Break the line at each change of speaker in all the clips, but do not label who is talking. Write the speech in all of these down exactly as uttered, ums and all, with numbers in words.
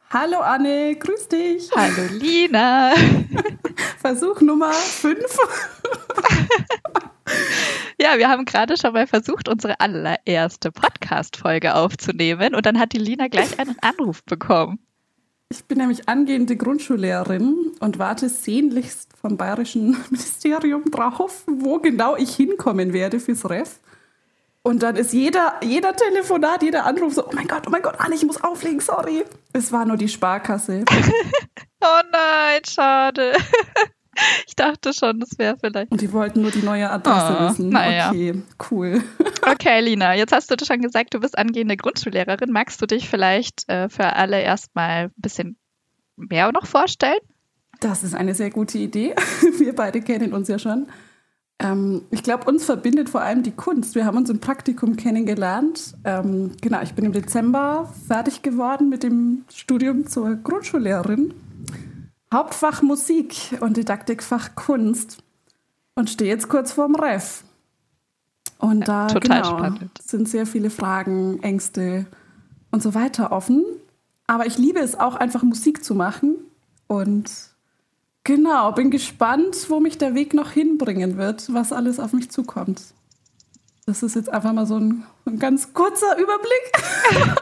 Hallo Anne, grüß dich.
Hallo Lina.
Versuch Nummer fünf.
Ja, wir haben gerade schon mal versucht, unsere allererste Podcast-Folge aufzunehmen und dann hat die Lina gleich einen Anruf bekommen.
Ich bin nämlich angehende Grundschullehrerin und warte sehnlichst vom Bayerischen Ministerium drauf, wo genau ich hinkommen werde fürs Ref. Und dann ist jeder, jeder Telefonat, jeder Anruf so, oh mein Gott, oh mein Gott, Anne, ich muss auflegen, sorry. Es war nur die Sparkasse.
Oh nein, schade. Ich dachte schon, das wäre vielleicht...
Und die wollten nur die neue Adresse
oh,
wissen.
Naja.
Okay, cool.
Okay, Lina, jetzt hast du schon gesagt, du bist angehende Grundschullehrerin. Magst du dich vielleicht äh, für alle erstmal ein bisschen mehr noch vorstellen?
Das ist eine sehr gute Idee. Wir beide kennen uns ja schon. Ähm, ich glaube, uns verbindet vor allem die Kunst. Wir haben uns im Praktikum kennengelernt. Ähm, genau, ich bin im Dezember fertig geworden mit dem Studium zur Grundschullehrerin. Hauptfach Musik und Didaktikfach Kunst. Und stehe jetzt kurz vorm Ref. Und da
ja, total
genau,
spannend.
Sind sehr viele Fragen, Ängste und so weiter offen. Aber ich liebe es auch, einfach Musik zu machen. Und genau, bin gespannt, wo mich der Weg noch hinbringen wird, was alles auf mich zukommt. Das ist jetzt einfach mal so ein, ein ganz kurzer Überblick.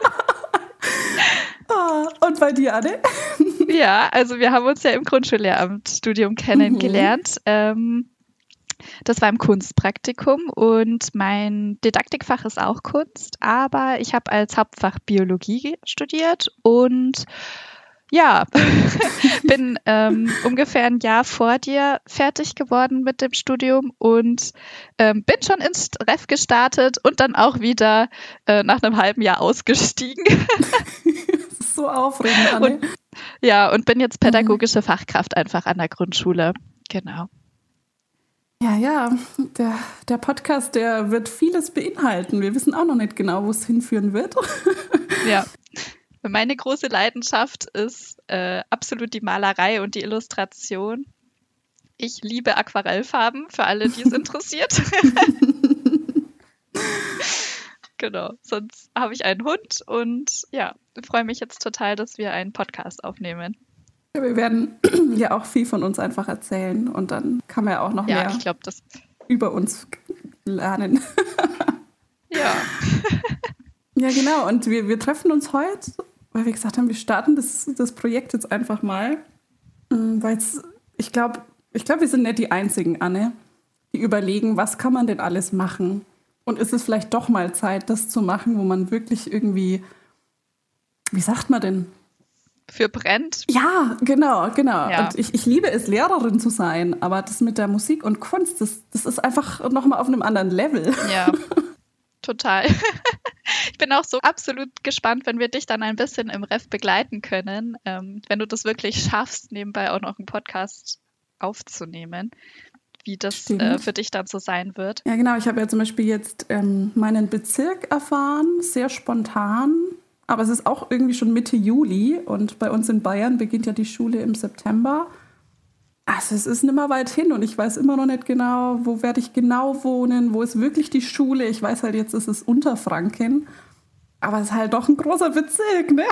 oh, und bei dir, Anne?
Ja, also wir haben uns ja im Grundschullehramtsstudium kennengelernt. Mhm. Ähm, das war im Kunstpraktikum und mein Didaktikfach ist auch Kunst, aber ich habe als Hauptfach Biologie studiert und ja, bin ähm, ungefähr ein Jahr vor dir fertig geworden mit dem Studium und ähm, bin schon ins Ref gestartet und dann auch wieder äh, nach einem halben Jahr ausgestiegen.
Das ist so aufregend, Anne.
Und, ja, und bin jetzt pädagogische Fachkraft einfach an der Grundschule. Genau.
Ja, ja, der, der Podcast, der wird vieles beinhalten. Wir wissen auch noch nicht genau, wo es hinführen wird.
Ja. Meine große Leidenschaft ist äh, absolut die Malerei und die Illustration. Ich liebe Aquarellfarben, für alle, die es interessiert. Genau, sonst habe ich einen Hund und ja, freue mich jetzt total, dass wir einen Podcast aufnehmen.
Ja, wir werden ja auch viel von uns einfach erzählen und dann kann man ja auch noch
ja,
mehr
ich glaub, das
über uns lernen.
Ja.
Ja, genau. Und wir, wir treffen uns heute, weil wir gesagt haben, wir starten das, das Projekt jetzt einfach mal. Weil ich glaube, ich glaub, wir sind nicht die Einzigen, Anne, die überlegen, was kann man denn alles machen? Und ist es vielleicht doch mal Zeit, das zu machen, wo man wirklich irgendwie, wie sagt man denn?
Für brennt.
Ja, genau, genau.
Ja.
Und ich, ich liebe es, Lehrerin zu sein, aber das mit der Musik und Kunst, das, das ist einfach nochmal auf einem anderen Level.
Ja, total. Ich bin auch so absolut gespannt, wenn wir dich dann ein bisschen im Ref begleiten können, ähm, wenn du das wirklich schaffst, nebenbei auch noch einen Podcast aufzunehmen, wie das äh, für dich dann so sein wird.
Ja, genau. Ich habe ja zum Beispiel jetzt ähm, meinen Bezirk erfahren, sehr spontan. Aber es ist auch irgendwie schon Mitte Juli und bei uns in Bayern beginnt ja die Schule im September. Also es ist nicht mehr weit hin und ich weiß immer noch nicht genau, wo werde ich genau wohnen, wo ist wirklich die Schule. Ich weiß halt jetzt, ist es Unterfranken, aber es ist halt doch ein großer Bezirk, ne?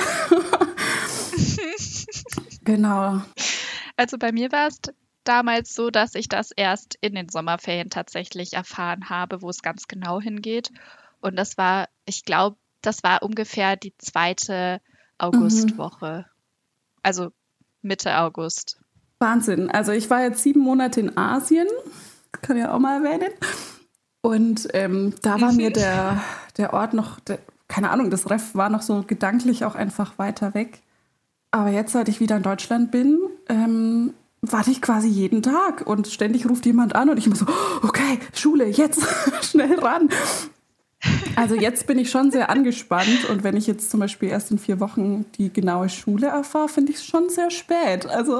Genau.
Also bei mir war es damals so, dass ich das erst in den Sommerferien tatsächlich erfahren habe, wo es ganz genau hingeht. Und das war, ich glaube, das war ungefähr die zweite Augustwoche. Mhm. Also Mitte August.
Wahnsinn. Also ich war jetzt sieben Monate in Asien, kann ich ja auch mal erwähnen. Und ähm, da war mhm. mir der, der Ort noch, der, keine Ahnung, das Ref war noch so gedanklich auch einfach weiter weg. Aber jetzt, seit ich wieder in Deutschland bin, ähm, warte ich quasi jeden Tag und ständig ruft jemand an und ich immer so, okay, Schule, jetzt, schnell ran. Also jetzt bin ich schon sehr angespannt und wenn ich jetzt zum Beispiel erst in vier Wochen die genaue Schule erfahre, finde ich es schon sehr spät. Also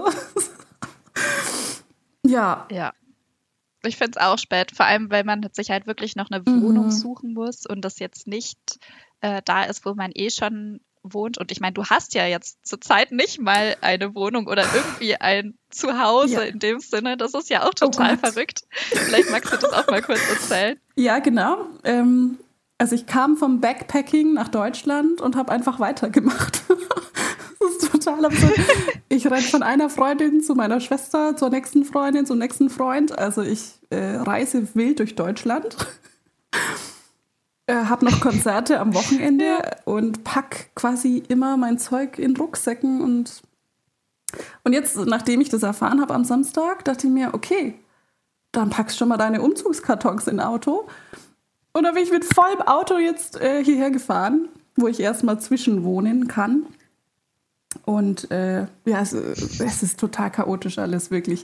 ja.
Ja, ich finde es auch spät, vor allem, weil man sich halt wirklich noch eine Wohnung mhm. suchen muss und das jetzt nicht äh, da ist, wo man eh schon wohnt. Und ich meine, du hast ja jetzt zurzeit nicht mal eine Wohnung oder irgendwie ein Zuhause ja. in dem Sinne. Das ist ja auch total oh verrückt. Vielleicht magst du das auch mal kurz erzählen.
Ja, genau. Ähm, also ich kam vom Backpacking nach Deutschland und habe einfach weitergemacht. Das ist total total absurd. Ich renne von einer Freundin zu meiner Schwester, zur nächsten Freundin, zum nächsten Freund. Also ich äh, reise wild durch Deutschland. äh, habe noch Konzerte am Wochenende ja. und pack quasi immer mein Zeug in Rucksäcken. Und, und jetzt, nachdem ich das erfahren habe am Samstag, dachte ich mir, okay, dann packst schon mal deine Umzugskartons in Auto. Und dann bin ich mit vollem Auto jetzt äh, hierher gefahren, wo ich erstmal zwischenwohnen kann. Und äh, ja, es, es ist total chaotisch alles, wirklich.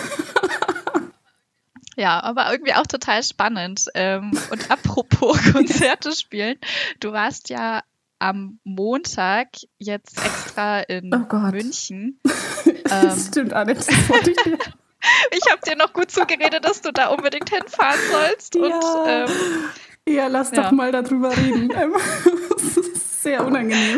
Ja, aber irgendwie auch total spannend. Ähm, und apropos Konzerte spielen, du warst ja am Montag jetzt extra in
oh Gott.
München.
Das ähm, stimmt auch nicht, das wollte ich dir.
Ich habe dir noch gut zugeredet, dass du da unbedingt hinfahren sollst.
Ja,
und, ähm,
ja lass ja. doch mal darüber reden. Das ist sehr unangenehm.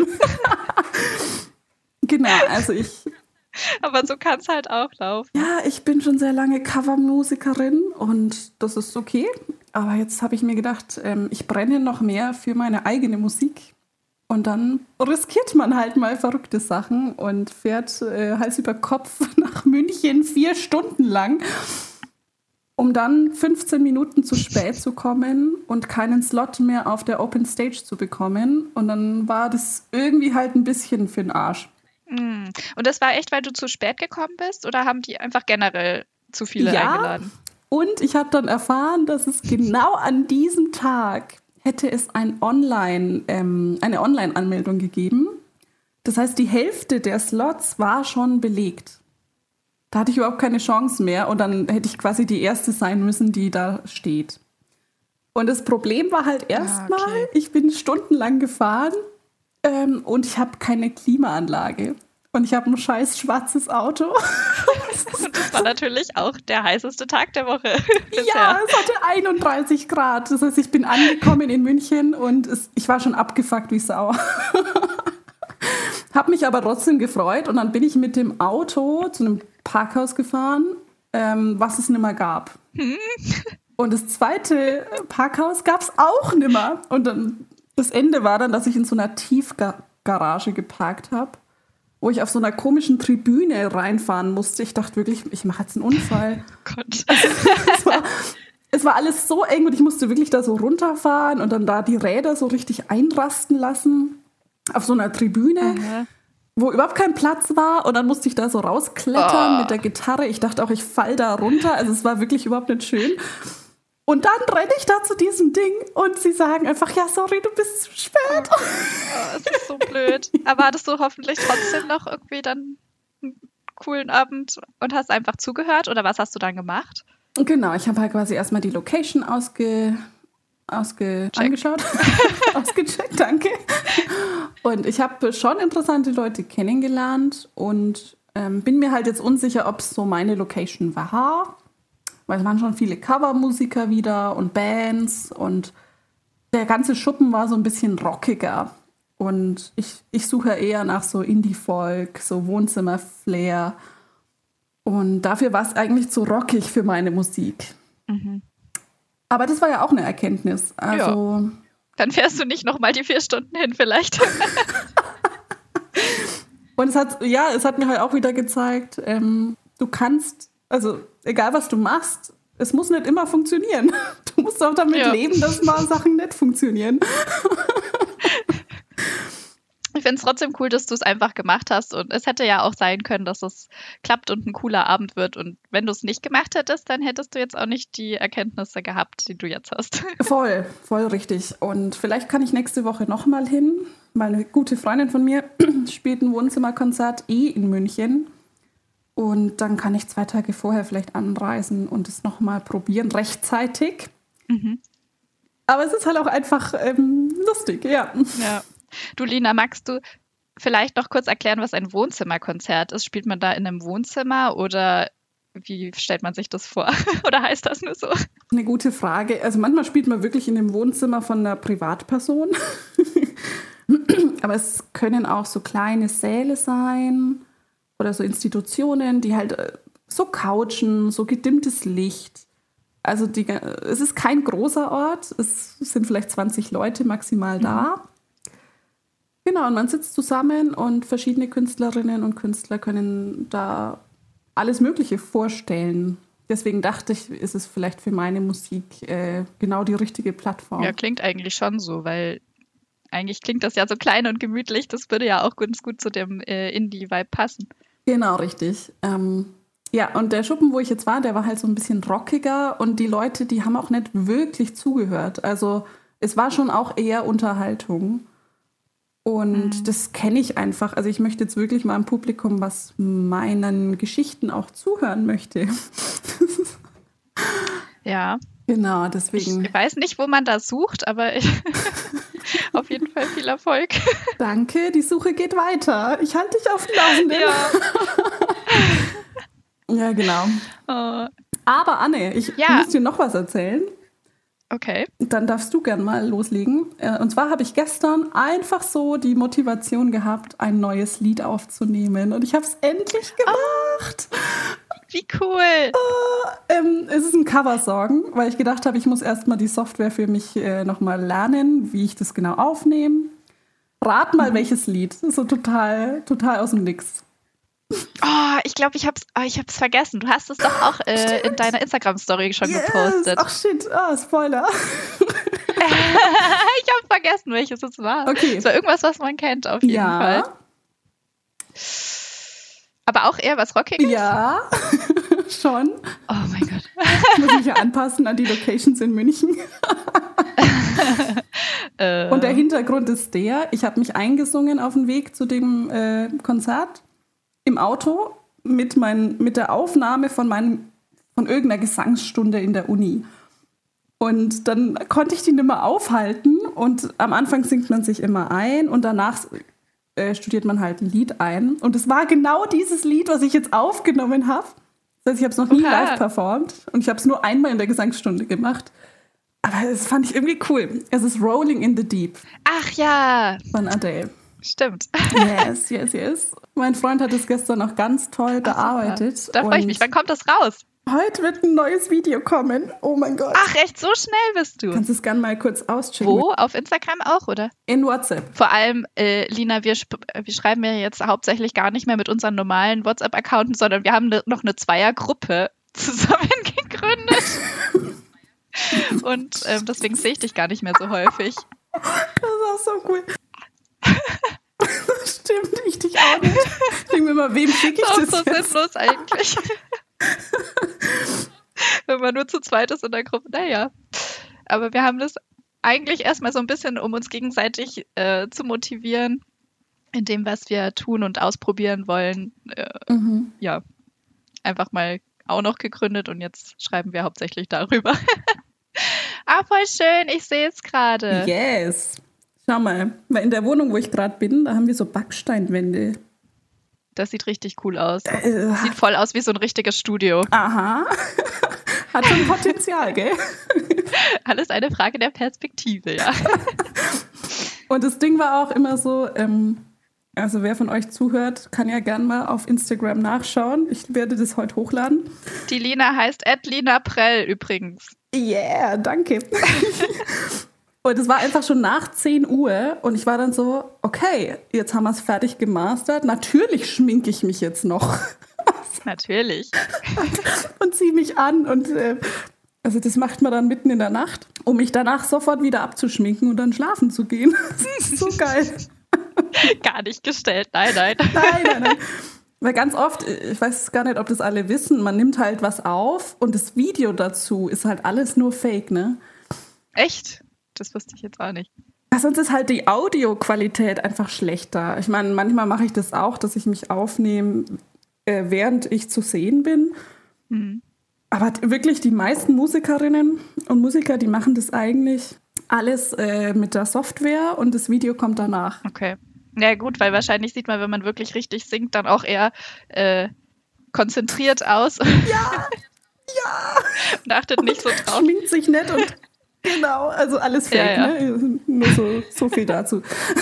Genau, also ich...
Aber so kann es halt auch laufen.
Ja, ich bin schon sehr lange Covermusikerin und das ist okay. Aber jetzt habe ich mir gedacht, ähm, ich brenne noch mehr für meine eigene Musik. Und dann riskiert man halt mal verrückte Sachen und fährt äh, Hals über Kopf nach München vier Stunden lang, um dann fünfzehn Minuten zu spät zu kommen und keinen Slot mehr auf der Open Stage zu bekommen. Und dann war das irgendwie halt ein bisschen für den Arsch.
Mm. Und das war echt, weil du zu spät gekommen bist oder haben die einfach generell zu viele
ja,
eingeladen?
Und ich habe dann erfahren, dass es genau an diesem Tag hätte es ein Online, ähm, eine Online-Anmeldung gegeben. Das heißt, die Hälfte der Slots war schon belegt. Da hatte ich überhaupt keine Chance mehr und dann hätte ich quasi die Erste sein müssen, die da steht. Und das Problem war halt erstmal, ah, okay. ich bin stundenlang gefahren ähm, und ich habe keine Klimaanlage. Und ich habe ein scheiß schwarzes Auto.
Und das war natürlich auch der heißeste Tag der Woche.
Ja, es hatte einunddreißig Grad. Das heißt, ich bin angekommen in München und es, ich war schon abgefuckt wie Sau. Habe mich aber trotzdem gefreut und dann bin ich mit dem Auto zu einem Parkhaus gefahren, ähm, was es nimmer gab. Hm. Und das zweite Parkhaus gab es auch nimmer. Und dann das Ende war dann, dass ich in so einer Tiefgarage geparkt habe, wo ich auf so einer komischen Tribüne reinfahren musste. Ich dachte wirklich, ich mache jetzt einen Unfall.
Oh Gott.
Also, es, war, es war alles so eng und ich musste wirklich da so runterfahren und dann da die Räder so richtig einrasten lassen auf so einer Tribüne, mhm. wo überhaupt kein Platz war. Und dann musste ich da so rausklettern oh. mit der Gitarre. Ich dachte auch, ich fall da runter. Also es war wirklich überhaupt nicht schön. Und dann renne ich da zu diesem Ding und sie sagen einfach, ja, sorry, du bist zu spät.
Oh, das ist so blöd. Aber hattest du hoffentlich trotzdem noch irgendwie dann einen coolen Abend und hast einfach zugehört? Oder was hast du dann gemacht?
Genau, ich habe halt quasi erstmal die Location ausge, ausge angeschaut. Ausgecheckt, danke. Und ich habe schon interessante Leute kennengelernt und ähm, bin mir halt jetzt unsicher, ob es so meine Location war. Weil es waren schon viele Covermusiker wieder und Bands und der ganze Schuppen war so ein bisschen rockiger. Und ich, ich suche eher nach so Indie-Folk, so Wohnzimmer-Flair. Und dafür war es eigentlich zu rockig für meine Musik. Mhm. Aber das war ja auch eine Erkenntnis. Also,
ja. Dann fährst du nicht nochmal die vier Stunden hin vielleicht.
Und es hat, ja, es hat mir halt auch wieder gezeigt, ähm, du kannst... Also egal, was du machst, es muss nicht immer funktionieren. Du musst auch damit ja. leben, dass mal Sachen nicht funktionieren.
Ich finde es trotzdem cool, dass du es einfach gemacht hast. Und es hätte ja auch sein können, dass es klappt und ein cooler Abend wird. Und wenn du es nicht gemacht hättest, dann hättest du jetzt auch nicht die Erkenntnisse gehabt, die du jetzt hast.
Voll, voll richtig. Und vielleicht kann ich nächste Woche nochmal hin, weil eine gute Freundin von mir spielt ein Wohnzimmerkonzert eh in München. Und dann kann ich zwei Tage vorher vielleicht anreisen und es nochmal probieren, rechtzeitig. Mhm. Aber es ist halt auch einfach ähm, lustig, ja.
Ja. Du, Lina, magst du vielleicht noch kurz erklären, was ein Wohnzimmerkonzert ist? Spielt man da in einem Wohnzimmer oder wie stellt man sich das vor? Oder heißt das nur so?
Eine gute Frage. Also manchmal spielt man wirklich in dem Wohnzimmer von einer Privatperson. Aber es können auch so kleine Säle sein. Oder so Institutionen, die halt so couchen, so gedimmtes Licht. Also die, es ist kein großer Ort, es sind vielleicht zwanzig Leute maximal da. Genau, und man sitzt zusammen und verschiedene Künstlerinnen und Künstler können da alles Mögliche vorstellen. Deswegen dachte ich, ist es vielleicht für meine Musik äh, genau die richtige Plattform.
Ja, klingt eigentlich schon so, weil eigentlich klingt das ja so klein und gemütlich. Das würde ja auch ganz gut zu dem äh, Indie-Vibe passen.
Genau, richtig. Ähm, ja, und der Schuppen, wo ich jetzt war, der war halt so ein bisschen rockiger und die Leute, die haben auch nicht wirklich zugehört. Also es war schon auch eher Unterhaltung. Und mhm. das kenne ich einfach. Also ich möchte jetzt wirklich mal ein Publikum, was meinen Geschichten auch zuhören möchte.
Ja.
Genau, deswegen.
Ich weiß nicht, wo man da sucht, aber ich auf jeden Fall viel Erfolg.
Danke, die Suche geht weiter. Ich halte dich auf dem Laufenden. Ja, ja genau.
Oh.
Aber Anne, ich
ja.
muss dir noch was erzählen.
Okay.
Dann darfst du gern mal loslegen. Und zwar habe ich gestern einfach so die Motivation gehabt, ein neues Lied aufzunehmen. Und ich habe es endlich gemacht.
Oh, wie cool.
Äh, ähm, es ist ein Coversong, weil ich gedacht habe, ich muss erst mal die Software für mich äh, nochmal lernen, wie ich das genau aufnehme. Rat mal, mhm. welches Lied. So total, total aus dem Nix.
Oh, ich glaube, ich hab's, oh, ich hab's vergessen. Du hast es doch auch äh, in deiner Instagram-Story schon yes. gepostet.
Ach shit, oh, Spoiler.
Ich habe vergessen, welches es war.
Okay.
Es war irgendwas, was man kennt, auf jeden
ja.
Fall. Aber auch eher was Rockiges?
Ja, schon.
Oh mein Gott.
Ich muss mich ja anpassen an die Locations in München. äh. Und der Hintergrund ist der, ich habe mich eingesungen auf dem Weg zu dem äh, Konzert. Im Auto mit, mein, mit der Aufnahme von, meinem, von irgendeiner Gesangsstunde in der Uni. Und dann konnte ich die nicht mehr aufhalten. Und am Anfang singt man sich immer ein und danach äh, studiert man halt ein Lied ein. Und es war genau dieses Lied, was ich jetzt aufgenommen habe. Das heißt, ich habe es noch nie okay. live performt. Und ich habe es nur einmal in der Gesangsstunde gemacht. Aber das fand ich irgendwie cool. Es ist Rolling in the Deep.
Ach ja.
Von Adele.
Stimmt.
Yes, yes, yes. Mein Freund hat es gestern noch ganz toll bearbeitet.
Ach, da freue ich mich. Wann kommt das raus?
Heute wird ein neues Video kommen. Oh mein Gott.
Ach, echt? So schnell bist du?
Kannst du es gerne mal kurz auschecken.
Wo? Auf Instagram auch, oder?
In WhatsApp.
Vor allem, äh, Lina, wir, sp- wir schreiben ja jetzt hauptsächlich gar nicht mehr mit unseren normalen WhatsApp-Accounts, sondern wir haben ne, noch eine Zweiergruppe zusammen gegründet. Und ähm, deswegen sehe ich dich gar nicht mehr so häufig.
Das ist auch so cool. Stimmt, ich dich auch nicht. Ich denke mir mal, wem schicke ich das,
das ist
jetzt?
so sinnlos eigentlich. Wenn man nur zu zweit ist in der Gruppe, naja. Aber wir haben das eigentlich erstmal so ein bisschen, um uns gegenseitig äh, zu motivieren, in dem, was wir tun und ausprobieren wollen. Äh, mhm. Ja, einfach mal auch noch gegründet und jetzt schreiben wir hauptsächlich darüber. Ah, voll schön, ich sehe es gerade.
Yes. Schau mal, weil in der Wohnung, wo ich gerade bin, da haben wir so Backsteinwände.
Das sieht richtig cool aus.
Äh,
sieht voll aus wie so ein richtiges Studio.
Aha. Hat schon Potenzial, gell?
Alles eine Frage der Perspektive, ja.
Und das Ding war auch immer so, ähm, also wer von euch zuhört, kann ja gerne mal auf Instagram nachschauen. Ich werde das heute hochladen.
Die Lina heißt Lina Prell übrigens.
Yeah, danke. Und es war einfach schon nach zehn Uhr und ich war dann so, okay, jetzt haben wir es fertig gemastert. Natürlich schminke ich mich jetzt noch.
Natürlich.
Und ziehe mich an und äh, also das macht man dann mitten in der Nacht, um mich danach sofort wieder abzuschminken und dann schlafen zu gehen. Das ist so geil.
Gar nicht gestellt, nein, nein.
Nein, nein, nein. Weil ganz oft, ich weiß gar nicht, ob das alle wissen, man nimmt halt was auf und das Video dazu ist halt alles nur Fake, ne?
Echt? Das wusste ich jetzt auch nicht.
Ja, sonst ist halt die Audioqualität einfach schlechter. Ich meine, manchmal mache ich das auch, dass ich mich aufnehme, äh, während ich zu sehen bin. Mhm. Aber wirklich die meisten Musikerinnen und Musiker, die machen das eigentlich alles äh, mit der Software und das Video kommt danach.
Okay. Ja gut, weil wahrscheinlich sieht man, wenn man wirklich richtig singt, dann auch eher äh, konzentriert aus.
Ja, ja.
Und achtet nicht so drauf.
Schminkt sich nicht und genau, also alles fake, ja, ja. Ne? Nur so, so viel dazu.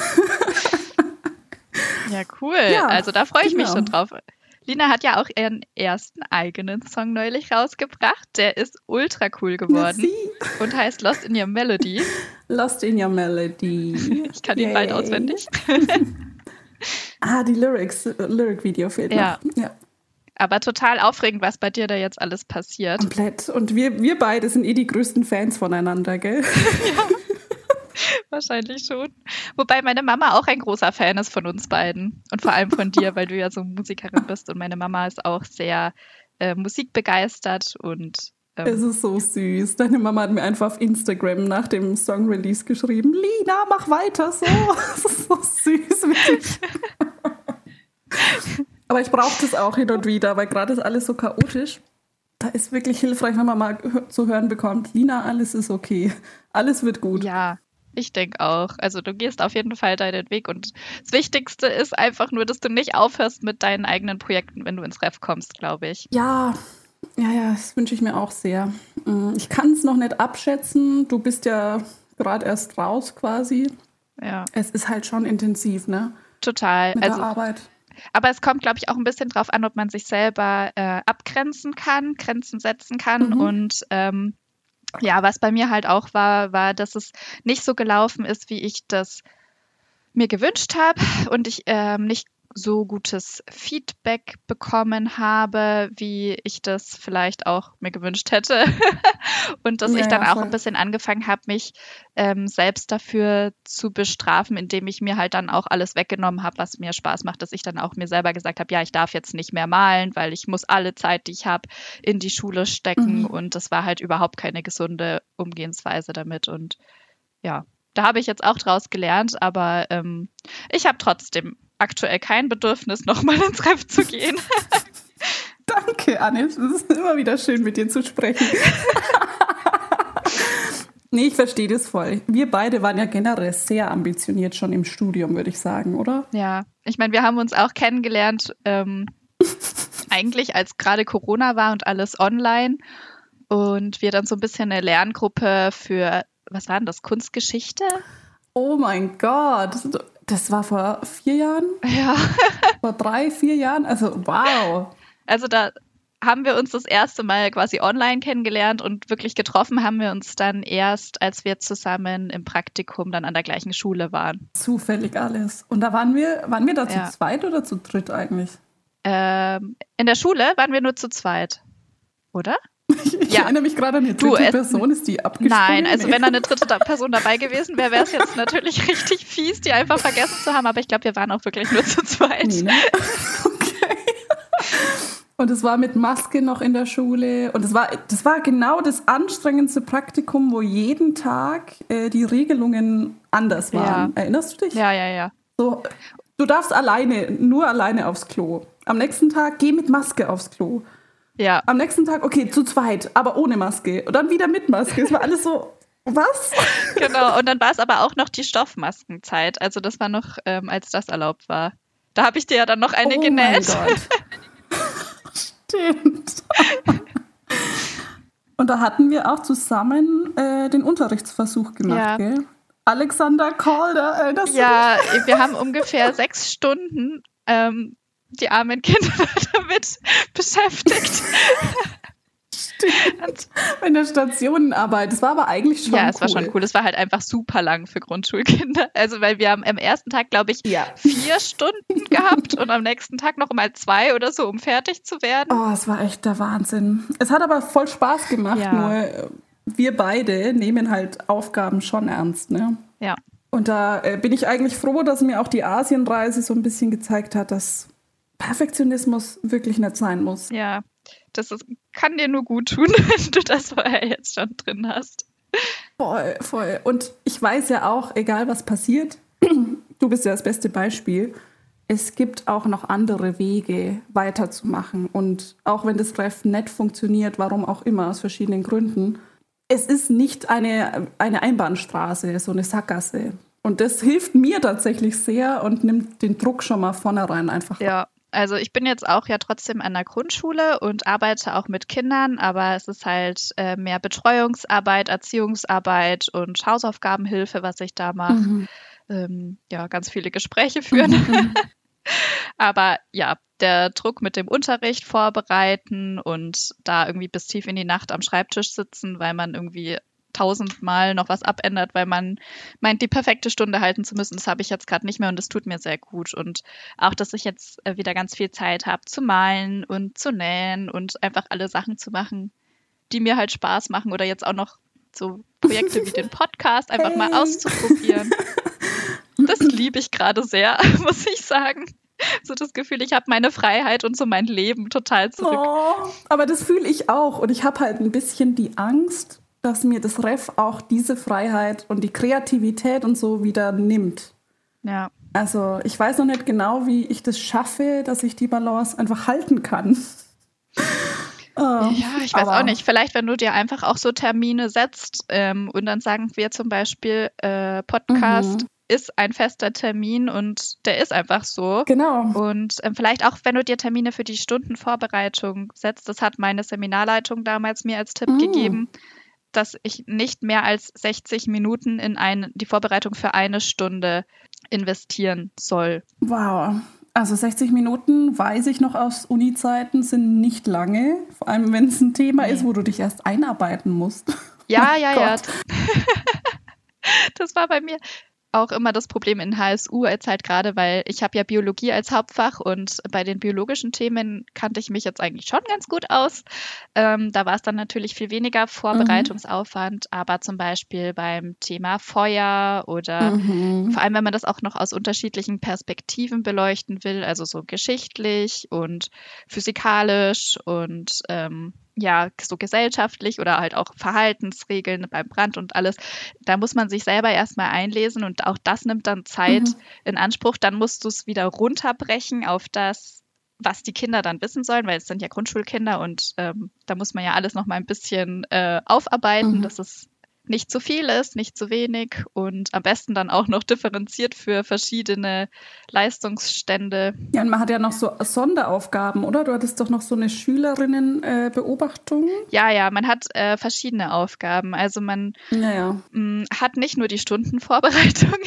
Ja, cool. Ja, also da freue ich genau. mich schon drauf. Lina hat ja auch ihren ersten eigenen Song neulich rausgebracht. Der ist ultra cool geworden
Merci.
Und heißt Lost in Your Melody.
Lost in Your Melody.
Ich kann ihn bald auswendig.
Ah, die Lyrics, Lyric-Video fehlt
ja.
noch. Ja.
Aber total aufregend, was bei dir da jetzt alles passiert.
Komplett. Und wir, wir beide sind eh die größten Fans voneinander, gell?
Ja, wahrscheinlich schon. Wobei meine Mama auch ein großer Fan ist von uns beiden. Und vor allem von dir, weil du ja so Musikerin bist. Und meine Mama ist auch sehr äh, musikbegeistert und ähm,
es ist so süß. Deine Mama hat mir einfach auf Instagram nach dem Song-Release geschrieben, Lina, mach weiter so. Das ist so süß. Wirklich. Aber ich brauche das auch hin und wieder, weil gerade ist alles so chaotisch. Da ist wirklich hilfreich, wenn man mal zu hören bekommt, Lina, alles ist okay. Alles wird gut.
Ja, ich denke auch. Also du gehst auf jeden Fall deinen Weg und das Wichtigste ist einfach nur, dass du nicht aufhörst mit deinen eigenen Projekten, wenn du ins Ref kommst, glaube ich.
Ja, ja, ja, das wünsche ich mir auch sehr. Ich kann es noch nicht abschätzen. Du bist ja gerade erst raus quasi.
Ja.
Es ist halt schon intensiv, ne?
Total.
Mit
also,
der Arbeit.
Aber es kommt, glaube ich, auch ein bisschen drauf an, ob man sich selber äh, abgrenzen kann, Grenzen setzen kann.
Mhm.
Und ähm, ja, was bei mir halt auch war, war, dass es nicht so gelaufen ist, wie ich das mir gewünscht habe und ich ähm, nicht so gutes Feedback bekommen habe, wie ich das vielleicht auch mir gewünscht hätte. Und dass
Ja,
ich dann
ja,
auch
voll.
ein bisschen angefangen habe, mich ähm, selbst dafür zu bestrafen, indem ich mir halt dann auch alles weggenommen habe, was mir Spaß macht, dass ich dann auch mir selber gesagt habe, ja, ich darf jetzt nicht mehr malen, weil ich muss alle Zeit, die ich habe, in die Schule stecken.
Mhm.
Und das war halt überhaupt keine gesunde Umgehensweise damit. Und ja, da habe ich jetzt auch draus gelernt, aber ähm, ich habe trotzdem aktuell kein Bedürfnis, nochmal ins Ref zu gehen.
Danke, Anne. Es ist immer wieder schön, mit dir zu sprechen. Nee, ich verstehe das voll. Wir beide waren ja generell sehr ambitioniert schon im Studium, würde ich sagen, oder?
Ja, ich meine, wir haben uns auch kennengelernt, ähm, eigentlich als gerade Corona war und alles online und wir dann so ein bisschen eine Lerngruppe für, was war denn das, Kunstgeschichte?
Oh mein Gott. Das war vor vier Jahren?
Ja.
Vor drei, vier Jahren? Also, wow.
Also da haben wir uns das erste Mal quasi online kennengelernt und wirklich getroffen haben wir uns dann erst, als wir zusammen im Praktikum dann an der gleichen Schule waren.
Zufällig alles. Und da waren wir, waren wir da
Ja.
zu zweit oder zu dritt eigentlich?
Ähm, in der Schule waren wir nur zu zweit, oder?
Ich
Ja.
erinnere mich gerade an eine
Du,
dritte
es-
Person, ist die abgesprungen?
Nein, also
Nee.
wenn da eine dritte da- Person dabei gewesen wäre, wäre es jetzt natürlich richtig fies, die einfach vergessen zu haben, aber ich glaube, wir waren auch wirklich nur zu zweit.
Nee, ne? Okay. Und es war mit Maske noch in der Schule. Und es war, das war genau das anstrengendste Praktikum, wo jeden Tag äh, die Regelungen anders waren.
Ja.
Erinnerst du dich?
Ja, ja, ja.
So, du darfst alleine, nur alleine aufs Klo. Am nächsten Tag geh mit Maske aufs Klo.
Ja,
Am nächsten Tag, okay, zu zweit, aber ohne Maske. Und dann wieder mit Maske. Es war alles so, was?
genau. Und dann war es aber auch noch die Stoffmaskenzeit. Also das war noch, ähm, als das erlaubt war. Da habe ich dir ja dann noch eine
Oh
genäht.
mein Gott. Stimmt. Und da hatten wir auch zusammen äh, den Unterrichtsversuch gemacht,
Ja.
gell? Alexander Calder, erinnerst du
Ja, wir haben ungefähr sechs Stunden ähm, die armen Kinder damit beschäftigt.
dich? In der Stationenarbeit. Das war aber eigentlich schon
Ja,
cool.
es war schon cool. Es war halt einfach super lang für Grundschulkinder. Also, weil wir haben am ersten Tag, glaube ich,
Ja.
vier Stunden gehabt und am nächsten Tag noch mal zwei oder so, um fertig zu werden.
Oh, es war echt der Wahnsinn. Es hat aber voll Spaß gemacht,
Ja.
nur äh, wir beide nehmen halt Aufgaben schon ernst, ne?
Ja,
Und da äh, bin ich eigentlich froh, dass mir auch die Asienreise so ein bisschen gezeigt hat, dass Perfektionismus wirklich nicht sein muss.
ja. Das ist, kann dir nur gut tun, wenn du das vorher jetzt schon drin hast.
Voll, voll. Und ich weiß ja auch, egal was passiert, du bist ja das beste Beispiel, es gibt auch noch andere Wege, weiterzumachen. Und auch wenn das Ref nicht funktioniert, warum auch immer, aus verschiedenen Gründen, es ist nicht eine, eine Einbahnstraße, so eine Sackgasse. Und das hilft mir tatsächlich sehr und nimmt den Druck schon mal vornherein einfach.
Ja, also ich bin jetzt auch ja trotzdem an der Grundschule und arbeite auch mit Kindern, aber es ist halt äh, mehr Betreuungsarbeit, Erziehungsarbeit und Hausaufgabenhilfe, was ich da mache.
Mhm.
Ähm, ja, ganz viele Gespräche führen.
Mhm.
Aber ja, der Druck mit dem Unterricht vorbereiten und da irgendwie bis tief in die Nacht am Schreibtisch sitzen, weil man irgendwie tausendmal noch was abändert, weil man meint, die perfekte Stunde halten zu müssen. Das habe ich jetzt gerade nicht mehr und das tut mir sehr gut. Und auch, dass ich jetzt äh, wieder ganz viel Zeit habe zu malen und zu nähen und einfach alle Sachen zu machen, die mir halt Spaß machen oder jetzt auch noch so Projekte wie den Podcast einfach hey. mal auszuprobieren. Das liebe ich gerade sehr, muss ich sagen. So das Gefühl, ich habe meine Freiheit und so mein Leben total zurück.
Oh, aber das fühle ich auch und ich habe halt ein bisschen die Angst, dass mir das Ref auch diese Freiheit und die Kreativität und so wieder nimmt.
Ja.
Also ich weiß noch nicht genau, wie ich das schaffe, dass ich die Balance einfach halten kann.
Oh, ja, ich weiß auch nicht. Vielleicht, wenn du dir einfach auch so Termine setzt ähm, und dann sagen wir zum Beispiel, äh, Podcast mhm. ist ein fester Termin und der ist einfach so.
Genau.
Und ähm, vielleicht auch, wenn du dir Termine für die Stundenvorbereitung setzt, das hat meine Seminarleitung damals mir als Tipp mhm. gegeben, dass ich nicht mehr als sechzig Minuten in ein, die Vorbereitung für eine Stunde investieren soll.
Wow. Also sechzig Minuten, weiß ich noch aus Uni-Zeiten, sind nicht lange. Vor allem, wenn es ein Thema nee. ist, wo du dich erst einarbeiten musst.
Ja,
oh
ja,
Gott.
ja. Das war bei mir auch immer das Problem in H S U jetzt halt gerade, weil ich habe ja Biologie als Hauptfach und bei den biologischen Themen kannte ich mich jetzt eigentlich schon ganz gut aus. Ähm, da war es dann natürlich viel weniger Vorbereitungsaufwand, mhm. aber zum Beispiel beim Thema Feuer oder mhm. vor allem, wenn man das auch noch aus unterschiedlichen Perspektiven beleuchten will, also so geschichtlich und physikalisch und ähm, ja, so gesellschaftlich oder halt auch Verhaltensregeln beim Brand und alles. Da muss man sich selber erstmal einlesen und auch das nimmt dann Zeit mhm. in Anspruch. Dann musst du es wieder runterbrechen auf das, was die Kinder dann wissen sollen, weil es sind ja Grundschulkinder und ähm, da muss man ja alles noch mal ein bisschen äh, aufarbeiten, mhm. dass es nicht zu viel ist, nicht zu wenig und am besten dann auch noch differenziert für verschiedene Leistungsstände.
Ja, und man hat ja noch so Sonderaufgaben, oder? Du hattest doch noch so eine Schülerinnenbeobachtung. Äh,
ja, ja, man hat äh, verschiedene Aufgaben. Also man
ja, ja.
mh, hat nicht nur die Stundenvorbereitung,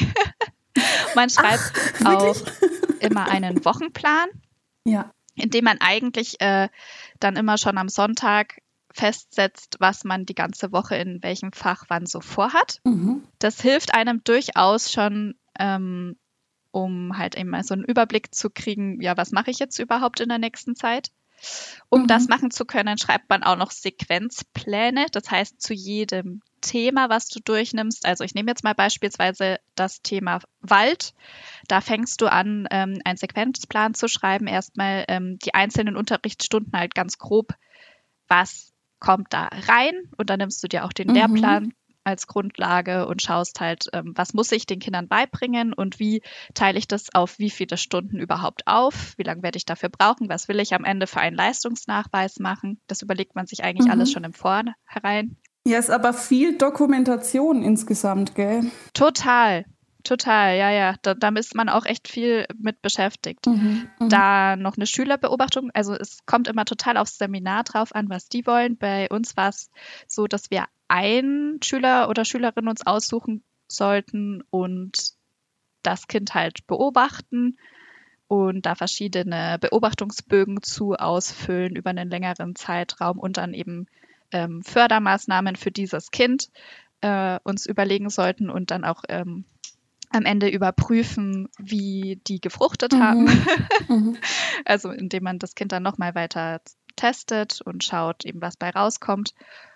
man schreibt Ach, auch immer einen Wochenplan,
ja.
in dem man eigentlich äh, dann immer schon am Sonntag festsetzt, was man die ganze Woche in welchem Fach wann so vorhat.
Mhm.
Das hilft einem durchaus schon, ähm, um halt eben mal so einen Überblick zu kriegen, ja, was mache ich jetzt überhaupt in der nächsten Zeit? Um mhm. das machen zu können, schreibt man auch noch Sequenzpläne. Das heißt, zu jedem Thema, was du durchnimmst, also ich nehme jetzt mal beispielsweise das Thema Wald, da fängst du an, ähm, einen Sequenzplan zu schreiben, erstmal ähm, die einzelnen Unterrichtsstunden halt ganz grob, was kommt da rein und dann nimmst du dir auch den mhm. Lehrplan als Grundlage und schaust halt, ähm, was muss ich den Kindern beibringen und wie teile ich das auf wie viele Stunden überhaupt auf, wie lange werde ich dafür brauchen, was will ich am Ende für einen Leistungsnachweis machen. Das überlegt man sich eigentlich mhm. alles schon im Vorhinein.
Ja, ist aber viel Dokumentation insgesamt, gell?
Total. Total, ja, ja. Da, da ist man auch echt viel mit beschäftigt.
Mhm,
da noch eine Schülerbeobachtung. Also es kommt immer total aufs Seminar drauf an, was die wollen. Bei uns war es so, dass wir einen Schüler oder Schülerin uns aussuchen sollten und das Kind halt beobachten und da verschiedene Beobachtungsbögen zu ausfüllen über einen längeren Zeitraum und dann eben ähm, Fördermaßnahmen für dieses Kind äh, uns überlegen sollten und dann auch ähm, am Ende überprüfen, wie die gefruchtet
mhm.
haben.
mhm.
Also indem man das Kind dann nochmal weiter testet und schaut, eben was bei rauskommt.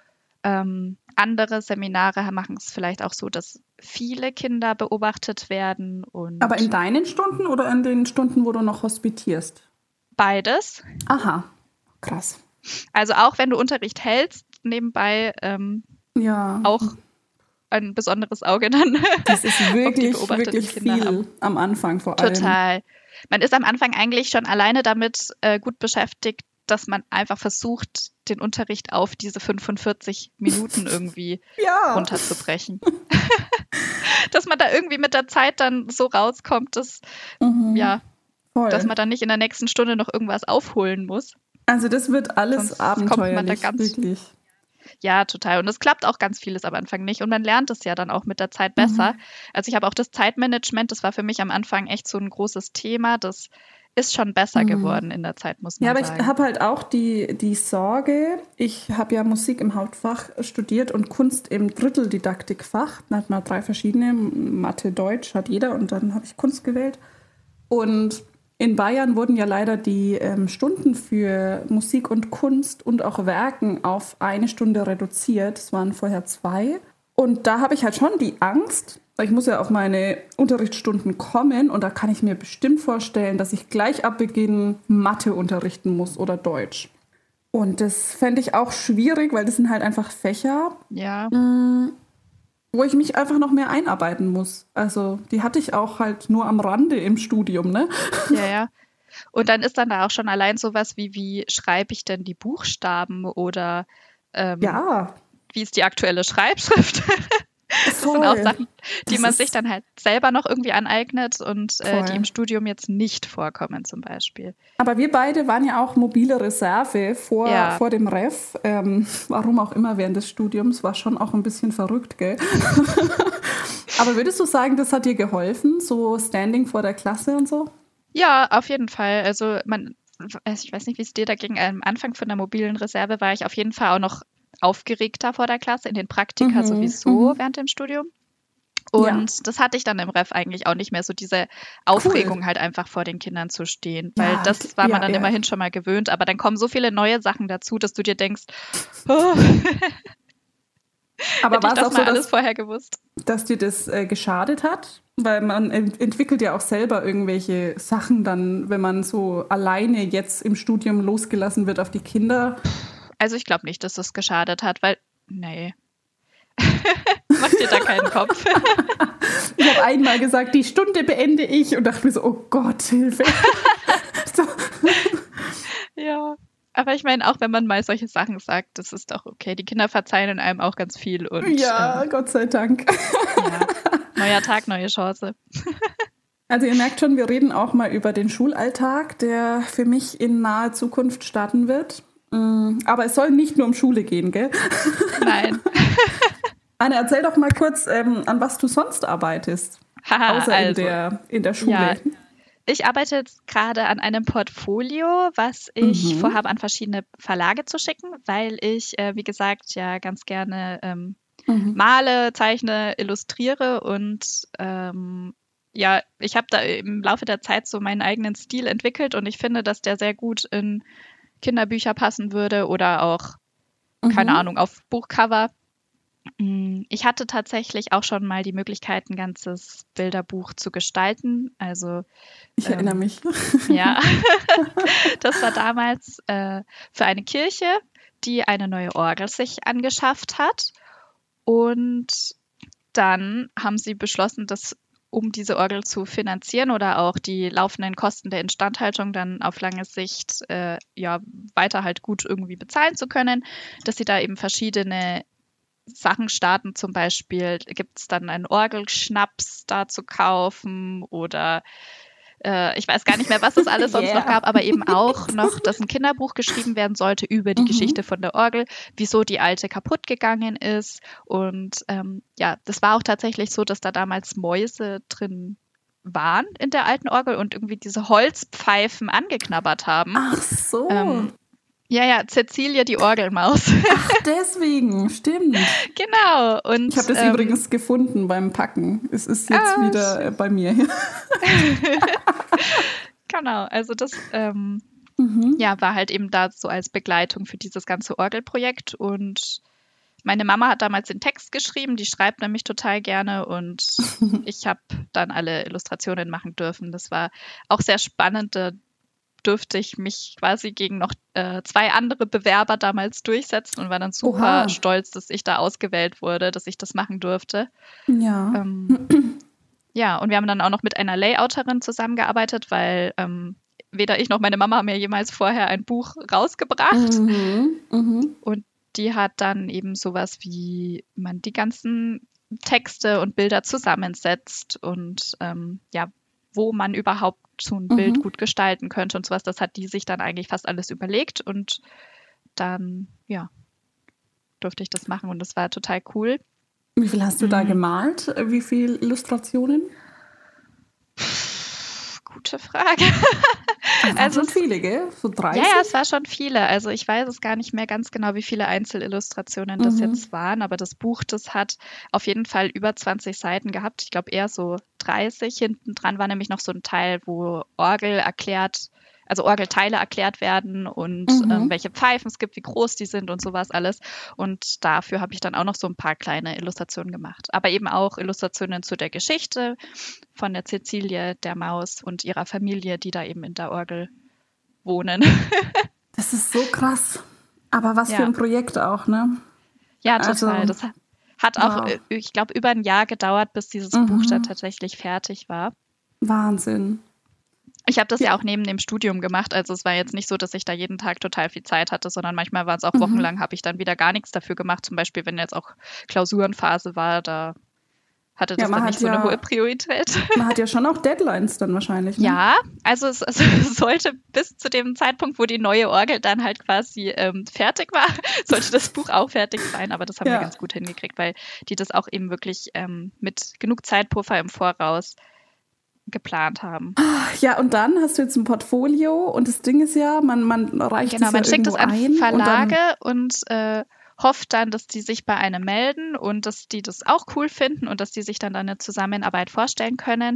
Ähm, andere Seminare machen es vielleicht auch so, dass viele Kinder beobachtet werden. Und
aber in deinen Stunden oder in den Stunden, wo du noch hospitierst?
Beides.
Aha, krass.
Also auch wenn du Unterricht hältst, nebenbei ähm,
ja.
auch ein besonderes Auge dann.
Das ist wirklich, wirklich
Kinder
viel
haben.
Am Anfang vor allem.
Total. Man ist am Anfang eigentlich schon alleine damit äh, gut beschäftigt, dass man einfach versucht, den Unterricht auf diese fünfundvierzig Minuten irgendwie
ja.
runterzubrechen. Dass man da irgendwie mit der Zeit dann so rauskommt, dass,
mhm.
ja,
Voll.
dass man dann nicht in der nächsten Stunde noch irgendwas aufholen muss.
Also das wird alles
Sonst
abenteuerlich,
kommt man da ganz,
wirklich.
Ja, total. Und es klappt auch ganz vieles am Anfang nicht. Und man lernt es ja dann auch mit der Zeit besser. Mhm. Also ich habe auch das Zeitmanagement, das war für mich am Anfang echt so ein großes Thema, dass ist schon besser
Mhm.
geworden in der Zeit, muss man
Ja, aber
sagen.
ich habe halt auch die, die Sorge, ich habe ja Musik im Hauptfach studiert und Kunst im Dritteldidaktikfach. Da hat man drei verschiedene, Mathe, Deutsch hat jeder und dann habe ich Kunst gewählt. Und in Bayern wurden ja leider die ähm, Stunden für Musik und Kunst und auch Werken auf eine Stunde reduziert. Es waren vorher zwei. Und da habe ich halt schon die Angst, weil ich muss ja auf meine Unterrichtsstunden kommen und da kann ich mir bestimmt vorstellen, dass ich gleich ab Beginn Mathe unterrichten muss oder Deutsch. Und das fände ich auch schwierig, weil das sind halt einfach Fächer,
Ja,
wo ich mich einfach noch mehr einarbeiten muss. Also die hatte ich auch halt nur am Rande im Studium, ne?
ja, ja. Und dann ist dann da auch schon allein sowas wie, wie schreibe ich denn die Buchstaben oder ähm,
Ja,
wie ist die aktuelle Schreibschrift? Das sind auch
voll.
Sachen, die
Das
man
ist
sich dann halt selber noch irgendwie aneignet und äh, die
voll.
im Studium jetzt nicht vorkommen zum Beispiel.
Aber wir beide waren ja auch mobile Reserve vor,
Ja,
vor dem Ref. Ähm, warum auch immer während des Studiums. War schon auch ein bisschen verrückt, gell? Aber würdest du sagen, das hat dir geholfen, so Standing vor der Klasse und so?
ja, auf jeden Fall. Also man, also ich weiß nicht, wie es dir da ging. Am Anfang von der mobilen Reserve war ich auf jeden Fall auch noch aufgeregter vor der Klasse, in den Praktika
Mhm,
sowieso
mhm.
während dem Studium.
Ja,
Und das hatte ich dann im Ref eigentlich auch nicht mehr, so diese Aufregung
cool.
halt einfach vor den Kindern zu stehen, weil
Ja, d-
das war man
ja,
dann
ja.
immerhin schon mal gewöhnt, aber dann kommen so viele neue Sachen dazu, dass du dir denkst, oh,
Aber
hätte ich
war es
das
auch
mal
so,
alles
dass,
vorher gewusst.
dass dir das äh, geschadet hat? Weil man ent entwickelt ja auch selber irgendwelche Sachen dann, wenn man so alleine jetzt im Studium losgelassen wird auf die Kinder.
Also ich glaube nicht, dass das geschadet hat, weil, nee, mach dir da keinen Kopf.
Ich habe einmal gesagt, die Stunde beende ich und dachte mir so, oh Gott, Hilfe. So.
Ja, aber ich meine, auch wenn man mal solche Sachen sagt, das ist doch okay. Die Kinder verzeihen einem auch ganz viel und
Ja,
ähm,
Gott sei Dank.
ja, neuer Tag, neue Chance.
Also ihr merkt schon, wir reden auch mal über den Schulalltag, der für mich in naher Zukunft starten wird. Mm, Aber es soll nicht nur um Schule gehen, gell?
Nein.
Anne, erzähl doch mal kurz, ähm, an was du sonst arbeitest,
Haha,
außer in
also,
der, in der
ja,
Schule.
ich arbeite jetzt gerade an einem Portfolio, was ich
Mhm.
vorhabe, an verschiedene Verlage zu schicken, weil ich, äh, wie gesagt, ja ganz gerne ähm,
Mhm.
male, zeichne, illustriere und ähm, ja, ich habe da im Laufe der Zeit so meinen eigenen Stil entwickelt und ich finde, dass der sehr gut in Kinderbücher passen würde oder auch, keine
Mhm.
Ahnung, auf Buchcover. Mm, Ich hatte tatsächlich auch schon mal die Möglichkeit, ein ganzes Bilderbuch zu gestalten. Also
Ich erinnere
ähm,
mich.
ja, das war damals äh, für eine Kirche, die eine neue Orgel sich angeschafft hat. Und dann haben sie beschlossen, dass um diese Orgel zu finanzieren oder auch die laufenden Kosten der Instandhaltung dann auf lange Sicht äh, ja weiter halt gut irgendwie bezahlen zu können, dass sie da eben verschiedene Sachen starten. Zum Beispiel gibt es dann einen Orgelschnaps da zu kaufen oder äh, ich weiß gar nicht mehr, was es alles sonst noch
Yeah.
gab, aber eben auch noch, dass ein Kinderbuch geschrieben werden sollte über die
Mhm.
Geschichte von der Orgel, wieso die alte kaputt gegangen ist. Und ähm, ja, das war auch tatsächlich so, dass da damals Mäuse drin waren in der alten Orgel und irgendwie diese Holzpfeifen angeknabbert haben.
Ach so.
Ähm, ja, ja, Cäcilie die Orgelmaus.
Ach, deswegen, stimmt.
Genau. Und
Ich habe das
ähm,
übrigens gefunden beim Packen. Es ist jetzt
ah,
wieder äh, bei mir.
genau, also das ähm,
Mhm.
ja, war halt eben da so als Begleitung für dieses ganze Orgelprojekt. Und meine Mama hat damals den Text geschrieben, die schreibt nämlich total gerne und ich habe dann alle Illustrationen machen dürfen. Das war auch sehr spannend. Da durfte ich mich quasi gegen noch äh, zwei andere Bewerber damals durchsetzen und war dann super
Oha.
stolz, dass ich da ausgewählt wurde, dass ich das machen durfte.
Ja.
Ähm, ja, und wir haben dann auch noch mit einer Layouterin zusammengearbeitet, weil ähm, weder ich noch meine Mama haben ja jemals vorher ein Buch rausgebracht.
Mhm. Mhm.
Und die hat dann eben sowas wie man die ganzen Texte und Bilder zusammensetzt und ähm, ja, wo man überhaupt so ein Bild
Mhm.
gut gestalten könnte und sowas. Das hat die sich dann eigentlich fast alles überlegt und dann, ja, durfte ich das machen und das war total cool.
Wie viel hast du da
Mhm.
gemalt? Wie viele Illustrationen?
gute Frage.
Das
Also
waren
es,
schon viele, gell? So
ja,
dreißig?
ja, es war schon viele. Also ich weiß es gar nicht mehr ganz genau, wie viele Einzelillustrationen das
Mhm.
jetzt waren, aber das Buch, das hat auf jeden Fall über zwanzig Seiten gehabt. Ich glaube eher so dreißig. Hinten dran war nämlich noch so ein Teil, wo Orgel erklärt, also Orgelteile erklärt werden und
Mhm.
ähm, welche Pfeifen es gibt, wie groß die sind und sowas alles. Und dafür habe ich dann auch noch so ein paar kleine Illustrationen gemacht. Aber eben auch Illustrationen zu der Geschichte von der Cäcilie, der Maus und ihrer Familie, die da eben in der Orgel wohnen.
Das ist so krass. Aber was für
Ja.
ein Projekt auch, ne?
Ja,
Also,
total. Das hat auch,
wow.
äh, ich glaube, über ein Jahr gedauert, bis dieses
Mhm.
Buch dann tatsächlich fertig war.
Wahnsinn.
Ich habe das ja.
Ja.
auch neben dem Studium gemacht, also es war jetzt nicht so, dass ich da jeden Tag total viel Zeit hatte, sondern manchmal waren es auch
Mhm.
wochenlang, habe ich dann wieder gar nichts dafür gemacht. Zum Beispiel, wenn jetzt auch Klausurenphase war, da hatte das
Ja, man
dann
hat
nicht so eine
ja-
hohe Priorität.
Man hat ja schon auch Deadlines dann wahrscheinlich, ne?
Ja, also es, es sollte bis zu dem Zeitpunkt, wo die neue Orgel dann halt quasi ähm, fertig war, sollte das Buch auch fertig sein. Aber das haben
Ja.
wir ganz gut hingekriegt, weil die das auch eben wirklich ähm, mit genug Zeitpuffer im Voraus geplant haben.
Ja, und dann hast du jetzt ein Portfolio und das Ding ist ja, man, man reicht
Genau,
es
man
ja
schickt
irgendwo
es an
ein
Verlage
und
und, äh, hofft dann, dass die sich bei einem melden und dass die das auch cool finden und dass die sich dann, dann eine Zusammenarbeit vorstellen können.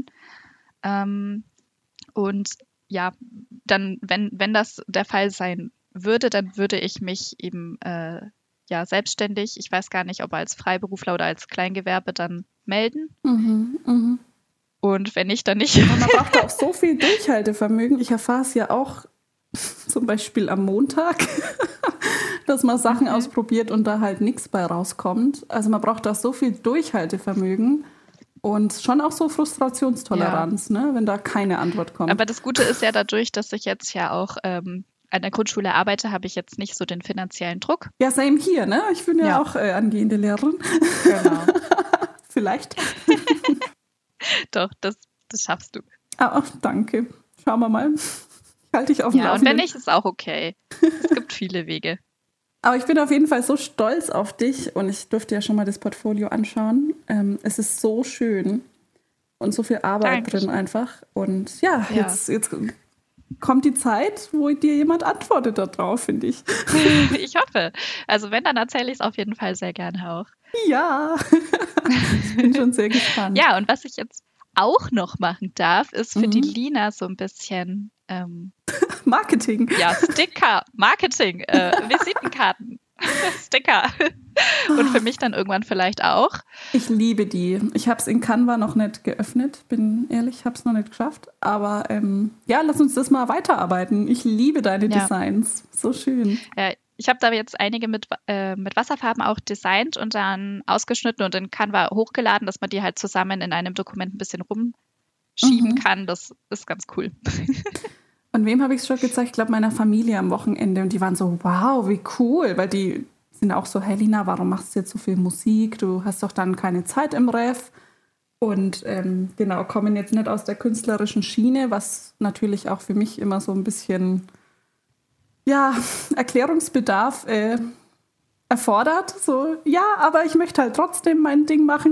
Ähm, und ja, dann, wenn, wenn das der Fall sein würde, dann würde ich mich eben äh, ja selbstständig, ich weiß gar nicht, ob als Freiberufler oder als Kleingewerbe dann melden.
dann. Mhm, mhm.
Und wenn nicht, dann nicht.
Aber man braucht da auch so viel Durchhaltevermögen. Ich erfahre es ja auch zum Beispiel am Montag, dass man Sachen
Mhm.
ausprobiert und da halt nichts bei rauskommt. Also man braucht da so viel Durchhaltevermögen und schon auch so Frustrationstoleranz, ne, wenn da keine Antwort kommt.
Aber das Gute ist ja dadurch, dass ich jetzt ja auch ähm, an der Grundschule arbeite, habe ich jetzt nicht so den finanziellen Druck.
Ja, same hier, ne? Ich bin ja,
Ja.
auch äh, angehende Lehrerin.
Genau.
Vielleicht.
Doch, das, das schaffst du.
Ah, danke. Schauen wir mal. Ich halte dich auf dem
Ja, und
Laufenden.
wenn nicht, ist auch okay. Es gibt viele Wege.
Aber ich bin auf jeden Fall so stolz auf dich und ich durfte ja schon mal das Portfolio anschauen. Ähm, es ist so schön und so viel Arbeit
Dankeschön.
drin einfach. Und ja,
Ja.
Jetzt, jetzt kommt die Zeit, wo dir jemand antwortet darauf, finde ich.
Ich hoffe. Also wenn, dann erzähle ich es auf jeden Fall sehr gerne auch.
Ja, ich bin schon sehr gespannt.
Ja, und was ich jetzt auch noch machen darf, ist für
Mhm.
die Lina so ein bisschen ähm,
Marketing.
ja, Sticker, Marketing, äh, Visitenkarten, Sticker. Und für mich dann irgendwann vielleicht auch.
Ich liebe die. Ich habe es in Canva noch nicht geöffnet, bin ehrlich, habe es noch nicht geschafft. Aber ähm, ja, lass uns das mal weiterarbeiten. Ich liebe deine
Ja.
Designs. So schön.
Ja, ich habe da jetzt einige mit, äh, mit Wasserfarben auch designt und dann ausgeschnitten und in Canva hochgeladen, dass man die halt zusammen in einem Dokument ein bisschen rumschieben
Mhm.
kann. Das ist ganz cool.
Und wem habe ich es schon gezeigt? Ich glaube, meiner Familie am Wochenende. Und die waren so, wow, wie cool. Weil die sind auch so, hey Lina, warum machst du jetzt so viel Musik? Du hast doch dann keine Zeit im Ref. Und ähm, genau, kommen jetzt nicht aus der künstlerischen Schiene, was natürlich auch für mich immer so ein bisschen, ja, Erklärungsbedarf äh, erfordert. So, ja, aber ich möchte halt trotzdem mein Ding machen.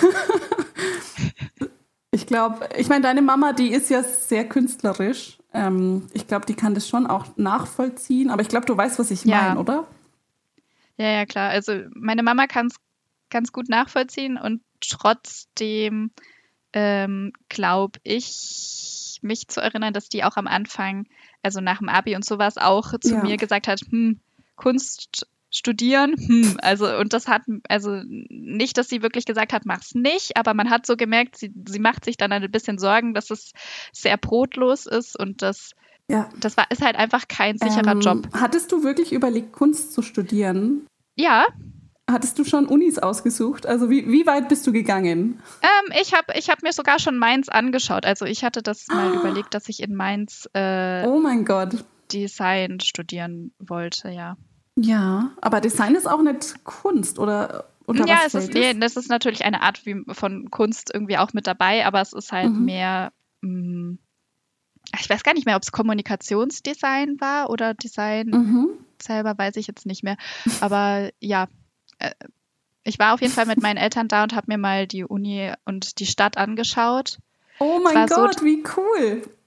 Ich glaube, ich meine, deine Mama, die ist ja sehr künstlerisch. Ähm, ich glaube, die kann das schon auch nachvollziehen. Aber ich glaube, du weißt, was ich
Ja.
meine, oder?
Ja, ja, klar. Also meine Mama kann es ganz gut nachvollziehen und trotzdem ähm, glaube ich, mich zu erinnern, dass die auch am Anfang, also nach dem Abi und sowas, auch zu
Ja.
mir gesagt hat, hm, Kunst studieren, hm, also und das hat, also nicht, dass sie wirklich gesagt hat, mach's nicht, aber man hat so gemerkt, sie, sie macht sich dann ein bisschen Sorgen, dass es sehr brotlos ist und das,
Ja.
das war, ist halt einfach kein sicherer
Ähm,
Job.
Hattest du wirklich überlegt, Kunst zu studieren?
Ja,
Hattest du schon Unis ausgesucht? Also wie, wie weit bist du gegangen?
ähm, ich habe ich hab mir sogar schon Mainz angeschaut. Also ich hatte das mal
Ah.
überlegt, dass ich in Mainz äh,
Oh mein Gott.
Design studieren wollte, ja.
Ja, aber Design ist auch nicht Kunst, oder? Unter
Ja,
was
es ist,
fällt
nee, das ist natürlich eine Art wie von Kunst irgendwie auch mit dabei, aber es ist halt
Mhm.
mehr, mh, ich weiß gar nicht mehr, ob es Kommunikationsdesign war oder Design
Mhm.
selber, weiß ich jetzt nicht mehr. Aber ja, äh, ich war auf jeden Fall mit meinen Eltern da und habe mir mal die Uni und die Stadt angeschaut.
Oh
Es
mein
war so-
Gott, wie cool.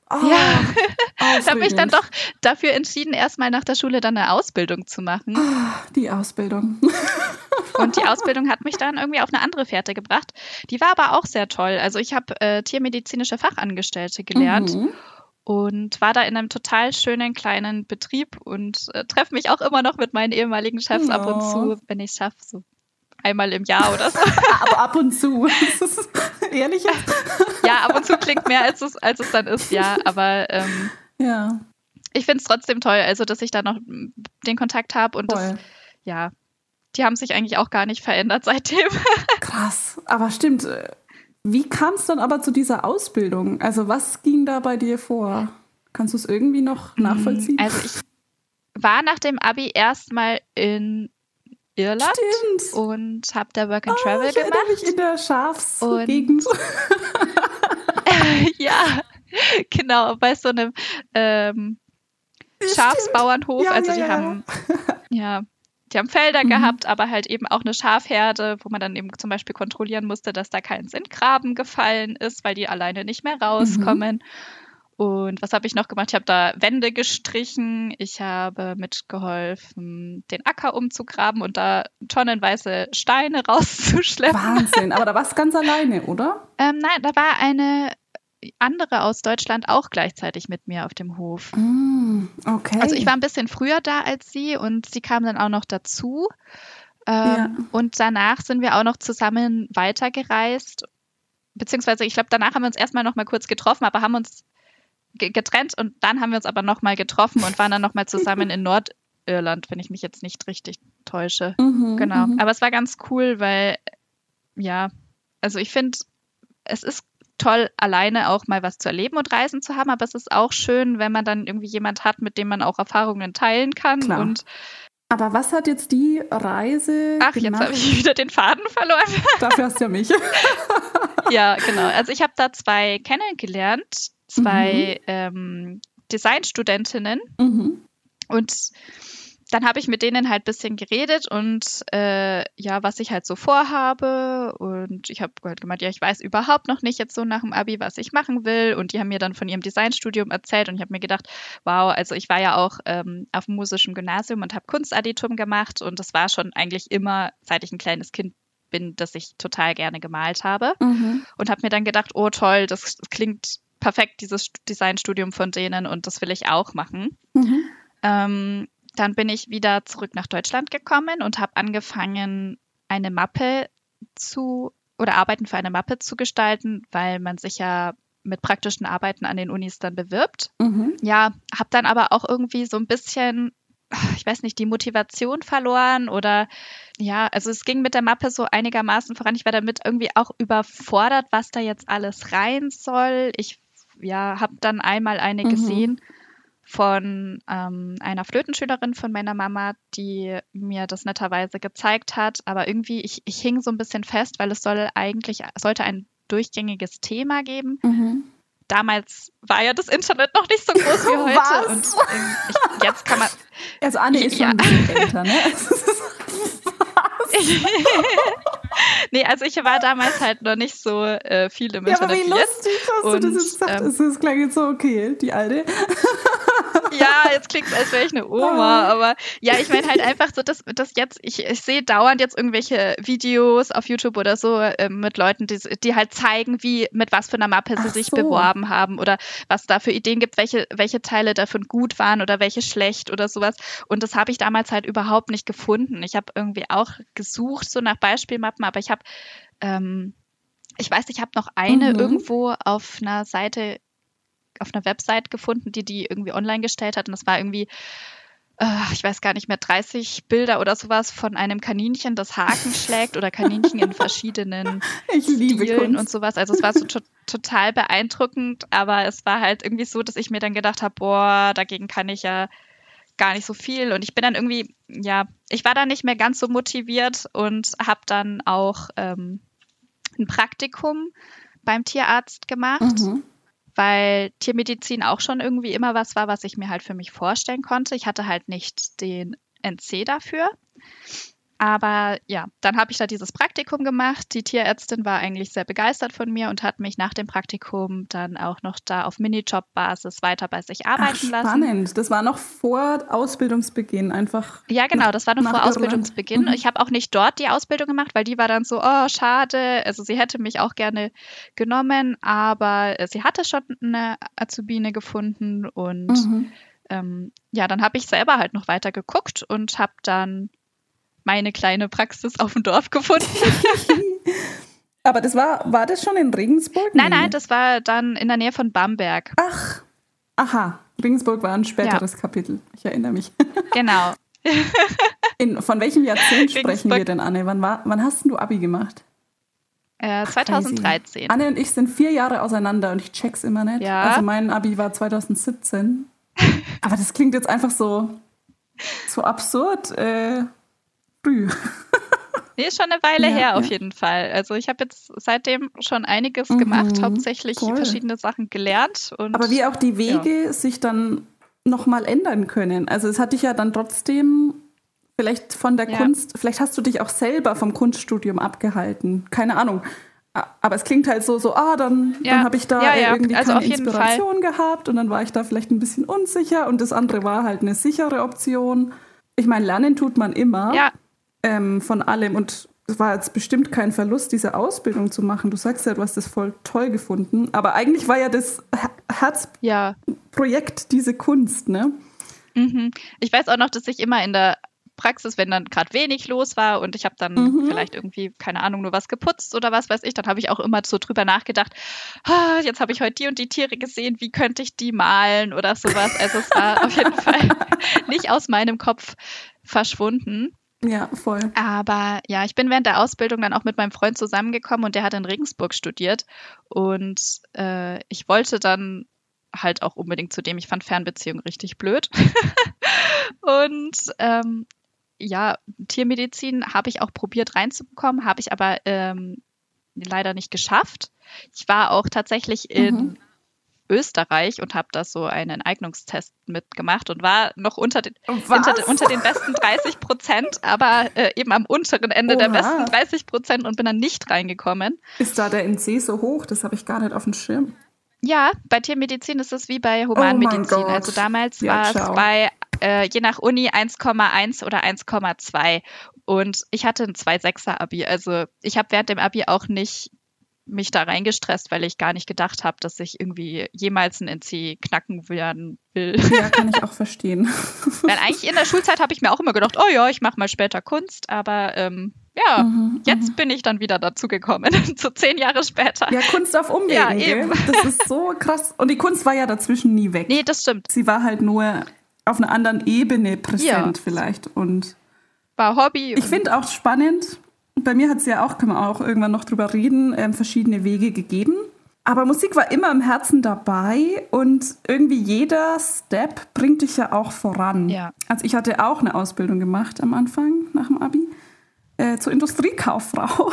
Oh,
Ja, ich habe mich dann
aufregend.
doch dafür entschieden, erstmal nach der Schule dann eine Ausbildung zu machen.
Ah, die Ausbildung.
Und die Ausbildung hat mich dann irgendwie auf eine andere Fährte gebracht. Die war aber auch sehr toll. Also ich habe äh, tiermedizinische Fachangestellte gelernt
Mhm.
und war da in einem total schönen kleinen Betrieb und äh, treffe mich auch immer noch mit meinen ehemaligen Chefs ab und
Oh.
zu, wenn ich es schaffe, so einmal im Jahr oder so.
Aber ab und zu. Das ist ehrlich jetzt?
Ja, ab und zu klingt mehr, als es, als es dann ist, ja. Aber ähm,
Ja,
ich finde es trotzdem toll, also dass ich da noch mm, den Kontakt habe und das,
voll.
ja, die haben sich eigentlich auch gar nicht verändert seitdem.
Krass. Aber stimmt. äh, Wie kam es dann aber zu dieser Ausbildung? Also was ging da bei dir vor? Kannst du es irgendwie noch nachvollziehen?
Also ich war nach dem Abi erstmal in Irland
Stimmt.
und habe da Work and
Ah,
Travel
ich erinnere
gemacht.
mich in der
Und
Schafsgegend.
ja, genau, bei so einem ähm, Schafsbauernhof.
Ja,
Also
ja,
die
ja,
haben, ja, die haben Felder
Mhm.
gehabt, aber halt eben auch eine Schafherde, wo man dann eben zum Beispiel kontrollieren musste, dass da keins in den Graben gefallen ist, weil die alleine nicht mehr rauskommen. Und was habe ich noch gemacht? Ich habe da Wände gestrichen, ich habe mitgeholfen, den Acker umzugraben und da tonnenweise Steine rauszuschleppen.
Wahnsinn. Aber da warst du ganz alleine, oder?
Ähm, nein, da war eine andere aus Deutschland auch gleichzeitig mit mir auf dem Hof.
Mm, okay.
Also ich war ein bisschen früher da als sie und sie kam dann auch noch dazu. Ähm,
Ja.
Und danach sind wir auch noch zusammen weitergereist. Beziehungsweise, ich glaube, danach haben wir uns erstmal noch mal kurz getroffen, aber haben uns ge- getrennt und dann haben wir uns aber noch mal getroffen und waren dann noch mal zusammen in Nordirland, wenn ich mich jetzt nicht richtig täusche.
Mhm,
Genau.
mhm.
Aber es war ganz cool, weil, ja, also ich finde, es ist toll, alleine auch mal was zu erleben und Reisen zu haben, aber es ist auch schön, wenn man dann irgendwie jemand hat, mit dem man auch Erfahrungen teilen kann.
Klar.
Und
Aber was hat jetzt die Reise
ach, jetzt
gemacht?
habe ich wieder den Faden verloren.
Dafür hast du ja mich.
Ja, genau. Also ich habe da zwei kennengelernt, zwei ähm, Designstudentinnen.
Mhm.
Und dann habe ich mit denen halt ein bisschen geredet und äh, ja, was ich halt so vorhabe. Und ich habe halt gemeint, ja, ich weiß überhaupt noch nicht jetzt so nach dem Abi, was ich machen will. Und die haben mir dann von ihrem Designstudium erzählt und ich habe mir gedacht, wow, also ich war ja auch ähm, auf dem musischen Gymnasium und habe Kunstadditum gemacht und das war schon eigentlich immer, seit ich ein kleines Kind bin, dass ich total gerne gemalt habe.
Mhm.
Und habe mir dann gedacht, oh toll, das klingt perfekt, dieses Designstudium von denen und das will ich auch machen.
Mhm.
Ähm, dann bin ich wieder zurück nach Deutschland gekommen und habe angefangen, eine Mappe zu oder Arbeiten für eine Mappe zu gestalten, weil man sich ja mit praktischen Arbeiten an den Unis dann bewirbt.
Mhm.
Ja, habe dann aber auch irgendwie so ein bisschen, ich weiß nicht, die Motivation verloren oder ja, also es ging mit der Mappe so einigermaßen voran. Ich war damit irgendwie auch überfordert, was da jetzt alles rein soll. Ich ja, habe dann einmal eine
Mhm.
gesehen von ähm, einer Flötenschülerin von meiner Mama, die mir das netterweise gezeigt hat. Aber irgendwie, ich, ich hing so ein bisschen fest, weil es soll eigentlich, sollte ein durchgängiges Thema geben.
Mhm.
Damals war ja das Internet noch nicht so groß wie heute.
Was?
Und ähm, ich, jetzt kann man.
Also Anne ist schon
Ja.
ein bisschen älter, ne?
Nee, also ich war damals halt noch nicht so äh, viel im
Ja, aber
Internet
wie
wie jetzt.
lustig hast du das
Und,
jetzt gesagt.
ähm,
Es das klang jetzt so, okay, die Alte.
Ja, jetzt klingt es, als wäre ich eine Oma, aber ja, ich meine halt einfach so, dass, dass jetzt, ich, ich sehe dauernd jetzt irgendwelche Videos auf YouTube oder so äh, mit Leuten, die, die halt zeigen, wie, mit was für einer Mappe sie
Ach
sich
so.
beworben haben oder was da für Ideen gibt, welche, welche Teile davon gut waren oder welche schlecht oder sowas. Und das habe ich damals halt überhaupt nicht gefunden. Ich habe irgendwie auch gesucht, so nach Beispielmappen, aber ich habe, ähm, ich weiß, ich habe noch eine
Mhm.
irgendwo auf einer Seite auf einer Website gefunden, die die irgendwie online gestellt hat. Und das war irgendwie, äh, ich weiß gar nicht mehr, dreißig Bilder oder sowas von einem Kaninchen, das Haken schlägt oder Kaninchen in verschiedenen
Ich liebe
Stilen
Kunst.
und sowas. Also es war so to- total beeindruckend, aber es war halt irgendwie so, dass ich mir dann gedacht habe, boah, dagegen kann ich ja gar nicht so viel. Und ich bin dann irgendwie, ja, ich war da nicht mehr ganz so motiviert und habe dann auch ähm, ein Praktikum beim Tierarzt gemacht.
Mhm.
Weil Tiermedizin auch schon irgendwie immer was war, was ich mir halt für mich vorstellen konnte. Ich hatte halt nicht den N C dafür. Aber ja, dann habe ich da dieses Praktikum gemacht. Die Tierärztin war eigentlich sehr begeistert von mir und hat mich nach dem Praktikum dann auch noch da auf Minijob-Basis weiter bei sich arbeiten
Ach,
lassen.
Spannend. Das war noch vor Ausbildungsbeginn einfach.
Ja, genau, das war noch
nach
vor
Irland.
Ausbildungsbeginn.
Mhm.
Ich habe auch nicht dort die Ausbildung gemacht, weil die war dann so, oh, schade. Also sie hätte mich auch gerne genommen, aber sie hatte schon eine Azubine gefunden und
Mhm.
ähm, ja, dann habe ich selber halt noch weiter geguckt und habe dann meine kleine Praxis auf dem Dorf gefunden.
Aber das war, war das schon in Regensburg?
Nein,
Nee.
nein, das war dann in der Nähe von Bamberg.
Ach, aha. Regensburg war ein späteres ja. Kapitel. Ich erinnere mich.
Genau.
In, von welchem Jahrzehnt sprechen
Regensburg.
wir denn, Anne? Wann, war, wann hast denn du Abi gemacht?
Äh, zwanzig dreizehn.
Anne und ich sind vier Jahre auseinander und ich check's immer nicht.
Ja.
Also mein Abi war zwanzig siebzehn. Aber das klingt jetzt einfach so, so absurd äh, früh.
Nee, ist schon eine Weile
Ja,
her auf
ja.
jeden Fall. Also ich habe jetzt seitdem schon einiges
Mhm,
gemacht, hauptsächlich
toll.
verschiedene Sachen gelernt. Und
Aber wie auch die Wege ja. sich dann nochmal ändern können. Also es hat dich ja dann trotzdem vielleicht von der
Ja.
Kunst, vielleicht hast du dich auch selber vom Kunststudium abgehalten. Keine Ahnung. Aber es klingt halt so, so ah, dann,
Ja.
dann habe ich da
Ja, ja.
irgendwie
Also
keine
auf jeden
Inspiration gehabt und dann war ich da vielleicht ein bisschen unsicher und das andere war halt eine sichere Option. Ich meine, lernen tut man immer
Ja,
ähm, von allem und es war jetzt bestimmt kein Verlust, diese Ausbildung zu machen. Du sagst ja, du hast das voll toll gefunden, aber eigentlich war ja das Her-
ja.
Herzprojekt diese Kunst, ne?
Mhm. Ich weiß auch noch, dass ich immer in der Praxis, wenn dann gerade wenig los war und ich habe dann
Mhm.
vielleicht irgendwie, keine Ahnung, nur was geputzt oder was weiß ich, dann habe ich auch immer so drüber nachgedacht, ah, jetzt habe ich heute die und die Tiere gesehen, wie könnte ich die malen oder sowas. Also es war auf jeden Fall nicht aus meinem Kopf verschwunden.
Ja, voll.
Aber ja, ich bin während der Ausbildung dann auch mit meinem Freund zusammengekommen und der hat in Regensburg studiert und äh, ich wollte dann halt auch unbedingt zu dem, ich fand Fernbeziehung richtig blöd. Und ähm, ja, Tiermedizin habe ich auch probiert reinzubekommen, habe ich aber ähm, leider nicht geschafft. Ich war auch tatsächlich in
Mhm.
Österreich und habe da so einen Eignungstest mitgemacht und war noch unter den,
Was?
unter, den- unter den besten dreißig Prozent, aber äh, eben am unteren Ende der
Oha.
besten dreißig Prozent und bin dann nicht reingekommen.
Ist da der N C so hoch? Das habe ich gar nicht auf dem Schirm.
Ja, bei Tiermedizin ist es wie bei Humanmedizin.
Oh mein Gott.
Also damals
Ja,
war es
ciao.
bei, äh, je nach Uni eins Komma eins oder eins Komma zwei. Und ich hatte ein zwei Komma sechser Abi. Also ich habe während dem Abi auch nicht mich da reingestresst, weil ich gar nicht gedacht habe, dass ich irgendwie jemals ein N C knacken werden will.
Ja, kann ich auch verstehen.
Weil eigentlich in der Schulzeit habe ich mir auch immer gedacht, oh ja, ich mache mal später Kunst. Aber ähm, ja,
Mhm,
jetzt bin ich dann wieder dazu gekommen, so zehn Jahre später.
Ja, Kunst auf Umwegen,
Ja,
gell?
eben.
Das ist so krass. Und die Kunst war ja dazwischen nie weg.
Nee, das stimmt.
Sie war halt nur auf einer anderen Ebene präsent
Ja.
vielleicht. Und
War Hobby.
ich finde auch spannend, bei mir hat es ja auch, können wir auch irgendwann noch drüber reden, ähm, verschiedene Wege gegeben. Aber Musik war immer im Herzen dabei und irgendwie jeder Step bringt dich ja auch voran.
Ja.
Also ich hatte auch eine Ausbildung gemacht am Anfang, nach dem Abi, äh, zur Industriekauffrau.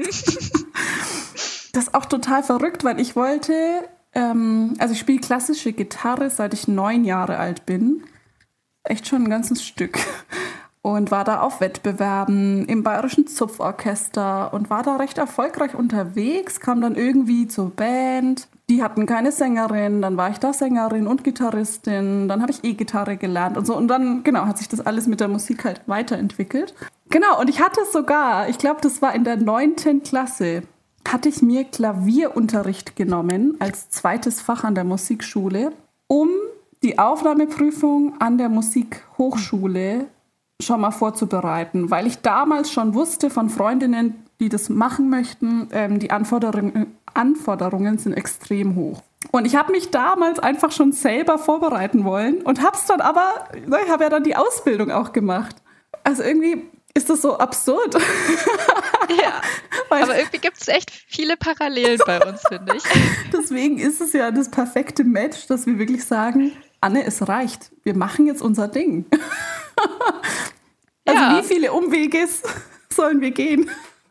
Das ist auch total verrückt, weil ich wollte, ähm, also ich spiele klassische Gitarre, seit ich neun Jahre alt bin. Echt schon ein ganzes Stück. Und war da auf Wettbewerben im Bayerischen Zupforchester und war da recht erfolgreich unterwegs, kam dann irgendwie zur Band. Die hatten keine Sängerin, dann war ich da Sängerin und Gitarristin, dann habe ich E-Gitarre gelernt und so. Und dann, genau, hat sich das alles mit der Musik halt weiterentwickelt. Genau, und ich hatte sogar, ich glaube, das war in der neunten Klasse, hatte ich mir Klavierunterricht genommen als zweites Fach an der Musikschule, um die Aufnahmeprüfung an der Musikhochschule schon mal vorzubereiten, weil ich damals schon wusste von Freundinnen, die das machen möchten, ähm, die Anforderungen, Anforderungen sind extrem hoch. Und ich habe mich damals einfach schon selber vorbereiten wollen und habe es dann aber, ich habe ja dann die Ausbildung auch gemacht. Also irgendwie ist das so absurd.
Ja,
Weil
aber irgendwie gibt es echt viele Parallelen bei uns, finde ich.
deswegen ist es ja das perfekte Match, dass wir wirklich sagen, Anne, es reicht. Wir machen jetzt unser Ding. Also
Ja.
wie viele Umwege sollen wir gehen?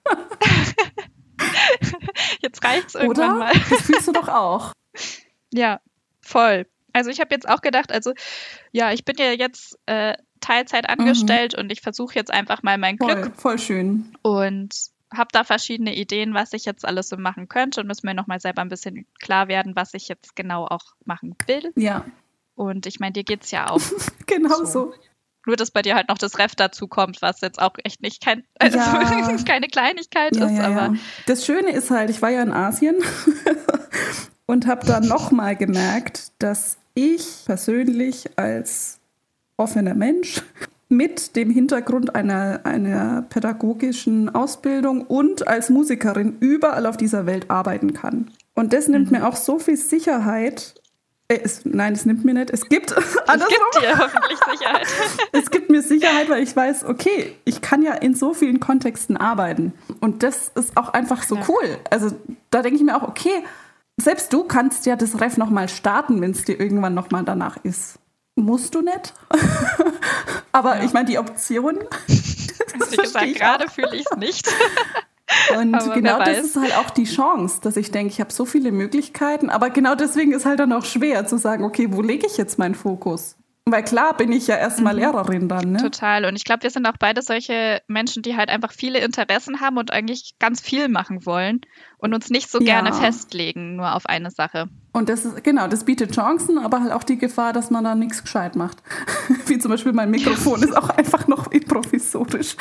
Jetzt reicht's irgendwann
Oder?
mal.
Das fühlst du doch auch.
Ja, voll. Also ich habe jetzt auch gedacht, also ja, ich bin ja jetzt äh, Teilzeit angestellt mhm. und ich versuche jetzt einfach mal mein
voll,
Glück.
Voll schön.
Und habe da verschiedene Ideen, was ich jetzt alles so machen könnte und müssen mir nochmal selber ein bisschen klar werden, was ich jetzt genau auch machen will.
Ja.
Und ich meine, dir geht's ja auch
genau so.
so. Nur, dass bei dir halt noch das Ref dazu kommt, was jetzt auch echt nicht kein, also ja. keine Kleinigkeit
ja,
ist.
Ja,
aber
ja. Das Schöne ist halt, ich war ja in Asien und habe dann nochmal gemerkt, dass ich persönlich als offener Mensch mit dem Hintergrund einer, einer pädagogischen Ausbildung und als Musikerin überall auf dieser Welt arbeiten kann. Und das nimmt mhm. mir auch so viel Sicherheit. Äh, es, nein, es nimmt mir nicht. Es gibt,
es gibt dir hoffentlich Sicherheit.
Es gibt mir Sicherheit, weil ich weiß, okay, ich kann ja in so vielen Kontexten arbeiten. Und das ist auch einfach so ja. cool. Also da denke ich mir auch, okay, selbst du kannst ja das Ref nochmal starten, wenn es dir irgendwann nochmal danach ist. Musst du nicht. Aber ja. ich meine, die Option.
Wie gesagt, gerade fühle ich es nicht.
Und aber genau das ist halt auch die Chance, dass ich denke, ich habe so viele Möglichkeiten. Aber genau deswegen ist halt dann auch schwer zu sagen, okay, wo lege ich jetzt meinen Fokus? Weil klar bin ich ja erstmal mhm. Lehrerin dann. Ne?
Total. Und ich glaube, wir sind auch beide solche Menschen, die halt einfach viele Interessen haben und eigentlich ganz viel machen wollen und uns nicht so ja. gerne festlegen, nur auf eine Sache.
Und das ist, genau, das bietet Chancen, aber halt auch die Gefahr, dass man da nichts gescheit macht. Wie zum Beispiel mein Mikrofon ist auch einfach noch improvisorisch.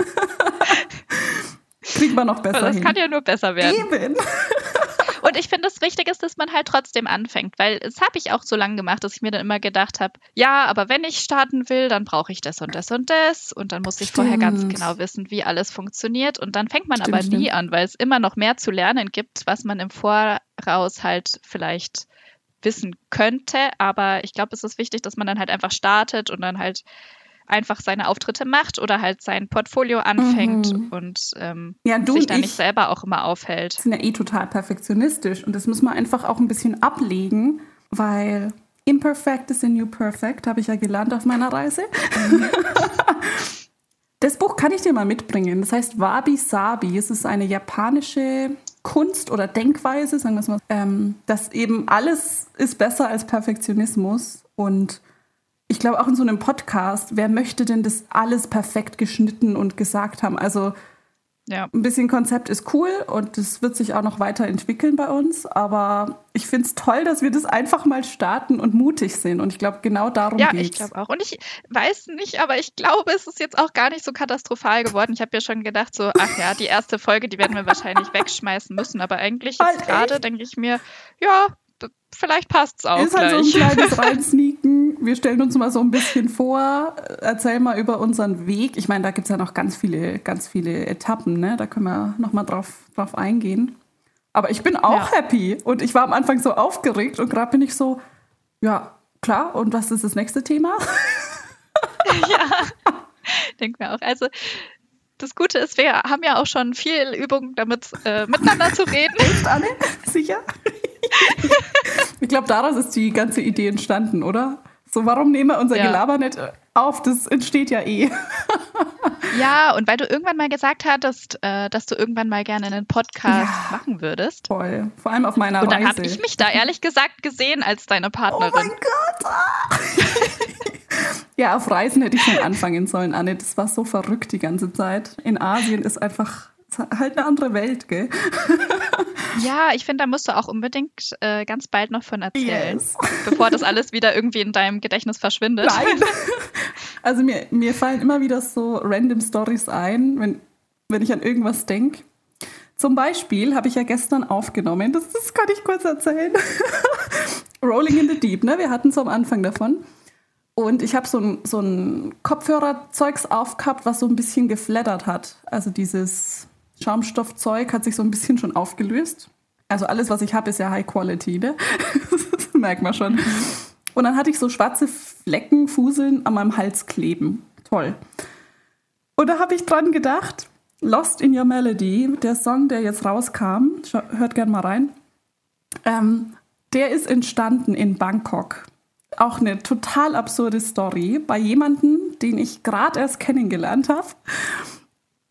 Kriegt man noch besser
das
hin.
Das kann ja nur besser werden.
Eben.
Und ich finde, das Wichtige ist, dass man halt trotzdem anfängt, weil das habe ich auch so lange gemacht, dass ich mir dann immer gedacht habe, ja, aber wenn ich starten will, dann brauche ich das und das und das und dann muss ich stimmt. vorher ganz genau wissen, wie alles funktioniert und dann fängt man stimmt, aber nie stimmt. an, weil es immer noch mehr zu lernen gibt, was man im Voraus halt vielleicht wissen könnte, aber ich glaube, es ist wichtig, dass man dann halt einfach startet und dann halt einfach seine Auftritte macht oder halt sein Portfolio anfängt mhm. und ähm,
ja, du
sich
und
da
ich
nicht selber auch immer aufhält.
Sind ja eh total perfektionistisch und das muss man einfach auch ein bisschen ablegen, weil imperfect is the new perfect, habe ich ja gelernt auf meiner Reise. Mhm. Das Buch kann ich dir mal mitbringen. Das heißt Wabi Sabi. Es ist eine japanische Kunst oder Denkweise, sagen wir es mal, ähm, dass eben alles ist besser als Perfektionismus und ich glaube auch in so einem Podcast, wer möchte denn das alles perfekt geschnitten und gesagt haben? Also ja. ein bisschen Konzept ist cool und das wird sich auch noch weiterentwickeln bei uns. Aber ich finde es toll, dass wir das einfach mal starten und mutig sind. Und ich glaube, genau darum
ja,
geht's.
Ja, ich glaube auch. Und ich weiß nicht, aber ich glaube, es ist jetzt auch gar nicht so katastrophal geworden. Ich habe ja schon gedacht, so, ach ja, die erste Folge, die werden wir wahrscheinlich wegschmeißen müssen. Aber eigentlich halt gerade denke ich mir, ja, vielleicht passt es auch
ist
gleich.
Halt so ein kleines Reinsneaken. Wir stellen uns mal so ein bisschen vor. Erzähl mal über unseren Weg. Ich meine, da gibt es ja noch ganz viele, ganz viele Etappen. Ne? Da können wir noch mal drauf, drauf eingehen. Aber ich bin auch ja. happy. Und ich war am Anfang so aufgeregt. Und gerade bin ich so, ja, klar. Und was ist das nächste Thema?
ja, denke mir auch. Also das Gute ist, wir haben ja auch schon viel Übung damit, äh, miteinander zu reden.
Echt, Anne? Sicher? Ich glaube, daraus ist die ganze Idee entstanden, oder? So, warum nehmen wir unser ja. Gelaber nicht auf? Das entsteht ja eh.
Ja, und weil du irgendwann mal gesagt hattest, äh, dass du irgendwann mal gerne einen Podcast ja, machen würdest.
Toll, vor allem auf meiner
und dann
Reise.
habe ich mich da ehrlich gesagt gesehen als deine Partnerin.
Oh mein Gott! Ja, auf Reisen hätte ich schon anfangen sollen, Anne. Das war so verrückt die ganze Zeit. In Asien ist einfach halt eine andere Welt, gell?
Ja, ich finde, da musst du auch unbedingt äh, ganz bald noch von erzählen,
yes.
bevor das alles wieder irgendwie in deinem Gedächtnis verschwindet.
Nein. Also mir, mir fallen immer wieder so random Stories ein, wenn, wenn ich an irgendwas denke. Zum Beispiel habe ich ja gestern aufgenommen, das, das kann ich kurz erzählen, Rolling in the Deep, ne? Wir hatten es am Anfang davon. Und ich habe so ein, so ein Kopfhörerzeugs aufgehabt, was so ein bisschen geflattert hat. Also dieses Schaumstoffzeug hat sich so ein bisschen schon aufgelöst. Also alles, was ich habe, ist ja High Quality, ne? Das merkt man schon. Und dann hatte ich so schwarze Flecken, Fuseln an meinem Hals kleben. Toll. Und da habe ich dran gedacht, Lost in Your Melody, der Song, der jetzt rauskam, hört gerne mal rein, ähm, der ist entstanden in Bangkok. Auch eine total absurde Story bei jemandem, den ich gerade erst kennengelernt habe.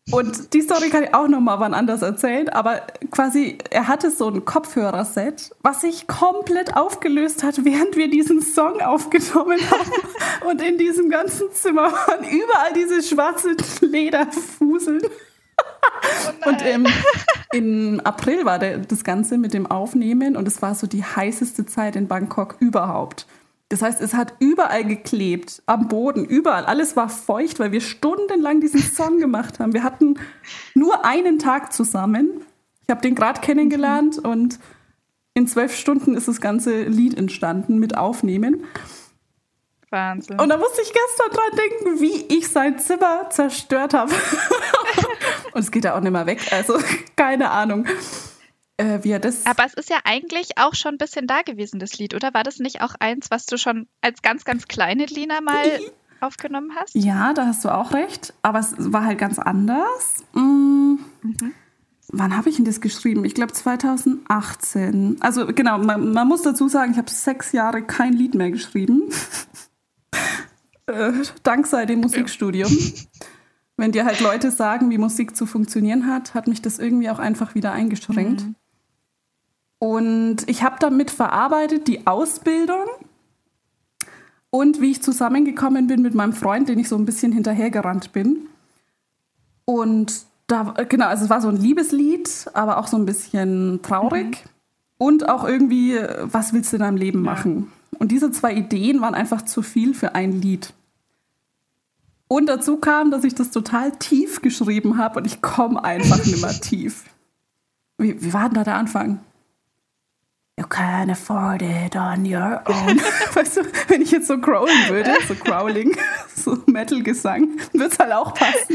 Und die Story kann ich auch nochmal wann anders erzählen, aber quasi, er hatte so ein Kopfhörerset, was sich komplett aufgelöst hat, während wir diesen Song aufgenommen haben. Und in diesem ganzen Zimmer waren überall diese schwarzen Lederfuseln. Oh und im, im April war der, das Ganze mit dem Aufnehmen und es war so die heißeste Zeit in Bangkok überhaupt. Das heißt, es hat überall geklebt, am Boden, überall. Alles war feucht, weil wir stundenlang diesen Song gemacht haben. Wir hatten nur einen Tag zusammen. Ich habe den gerade kennengelernt und in zwölf Stunden ist das ganze Lied entstanden mit Aufnehmen.
Wahnsinn.
Und da musste ich gestern dran denken, wie ich sein Zimmer zerstört habe. Und es geht ja auch nicht mehr weg, also keine Ahnung. Äh, wie er das
Aber es ist ja eigentlich auch schon ein bisschen da gewesen, das Lied, oder? War das nicht auch eins, was du schon als ganz, ganz kleine Lina mal aufgenommen hast?
Ja, da hast du auch recht. Aber es war halt ganz anders. Hm. Mhm. Wann habe ich denn das geschrieben? Ich glaube zwanzig achtzehn. Also genau, man, man muss dazu sagen, ich habe sechs Jahre kein Lied mehr geschrieben. äh, dank sei dem Musikstudium. Wenn dir halt Leute sagen, wie Musik zu funktionieren hat, hat mich das irgendwie auch einfach wieder eingeschränkt. Mhm. Und ich habe damit verarbeitet die Ausbildung und wie ich zusammengekommen bin mit meinem Freund, den ich so ein bisschen hinterhergerannt bin. Und da, genau, also es war so ein Liebeslied, aber auch so ein bisschen traurig. Mhm. Und auch irgendwie, was willst du in deinem Leben machen? Ja. Und diese zwei Ideen waren einfach zu viel für ein Lied. Und dazu kam, dass ich das total tief geschrieben habe und ich komme einfach nicht mehr tief. Wie, wie war denn da der Anfang? You can afford it on your own. Weißt du, wenn ich jetzt so growlen würde, so Growling, so Metal-Gesang, würde es halt auch passen.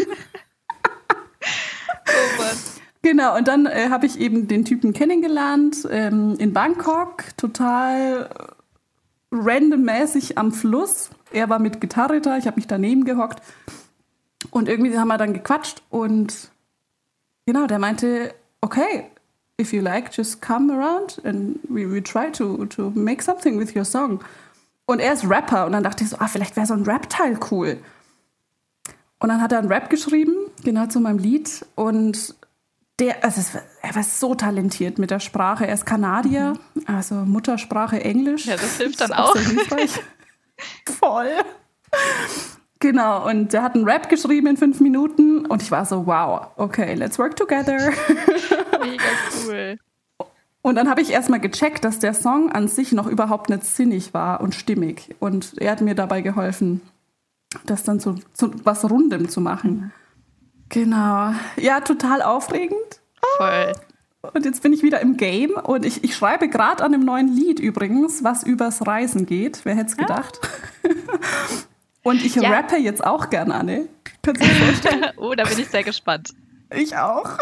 Oh Mann.
Genau, und dann äh, habe ich eben den Typen kennengelernt ähm, in Bangkok, total randommäßig am Fluss. Er war mit Gitarre da, ich habe mich daneben gehockt und irgendwie haben wir dann gequatscht und genau, der meinte, okay, if you like, just come around and we, we try to, to make something with your song. Und er ist Rapper und dann dachte ich so, ah, vielleicht wäre so ein Rap-Teil cool. Und dann hat er einen Rap geschrieben, genau zu meinem Lied und der, also es, er war so talentiert mit der Sprache. Er ist Kanadier, mhm. also Muttersprache Englisch.
Ja, das hilft dann das auch.
auch. Voll. Genau, und der hat einen Rap geschrieben in fünf Minuten und ich war so, wow, okay, let's work together.
Mega cool.
Und dann habe ich erstmal gecheckt, dass der Song an sich noch überhaupt nicht sinnig war und stimmig. Und er hat mir dabei geholfen, das dann zu, zu was Rundem zu machen. Mhm. Genau. Ja, total aufregend.
Voll.
Und jetzt bin ich wieder im Game und ich, ich schreibe gerade an einem neuen Lied übrigens, was übers Reisen geht. Wer hätte es gedacht? Ja. Und ich ja. rappe jetzt auch gern, Anne. Kannst du dir vorstellen?
Oh, da bin ich sehr gespannt.
Ich auch.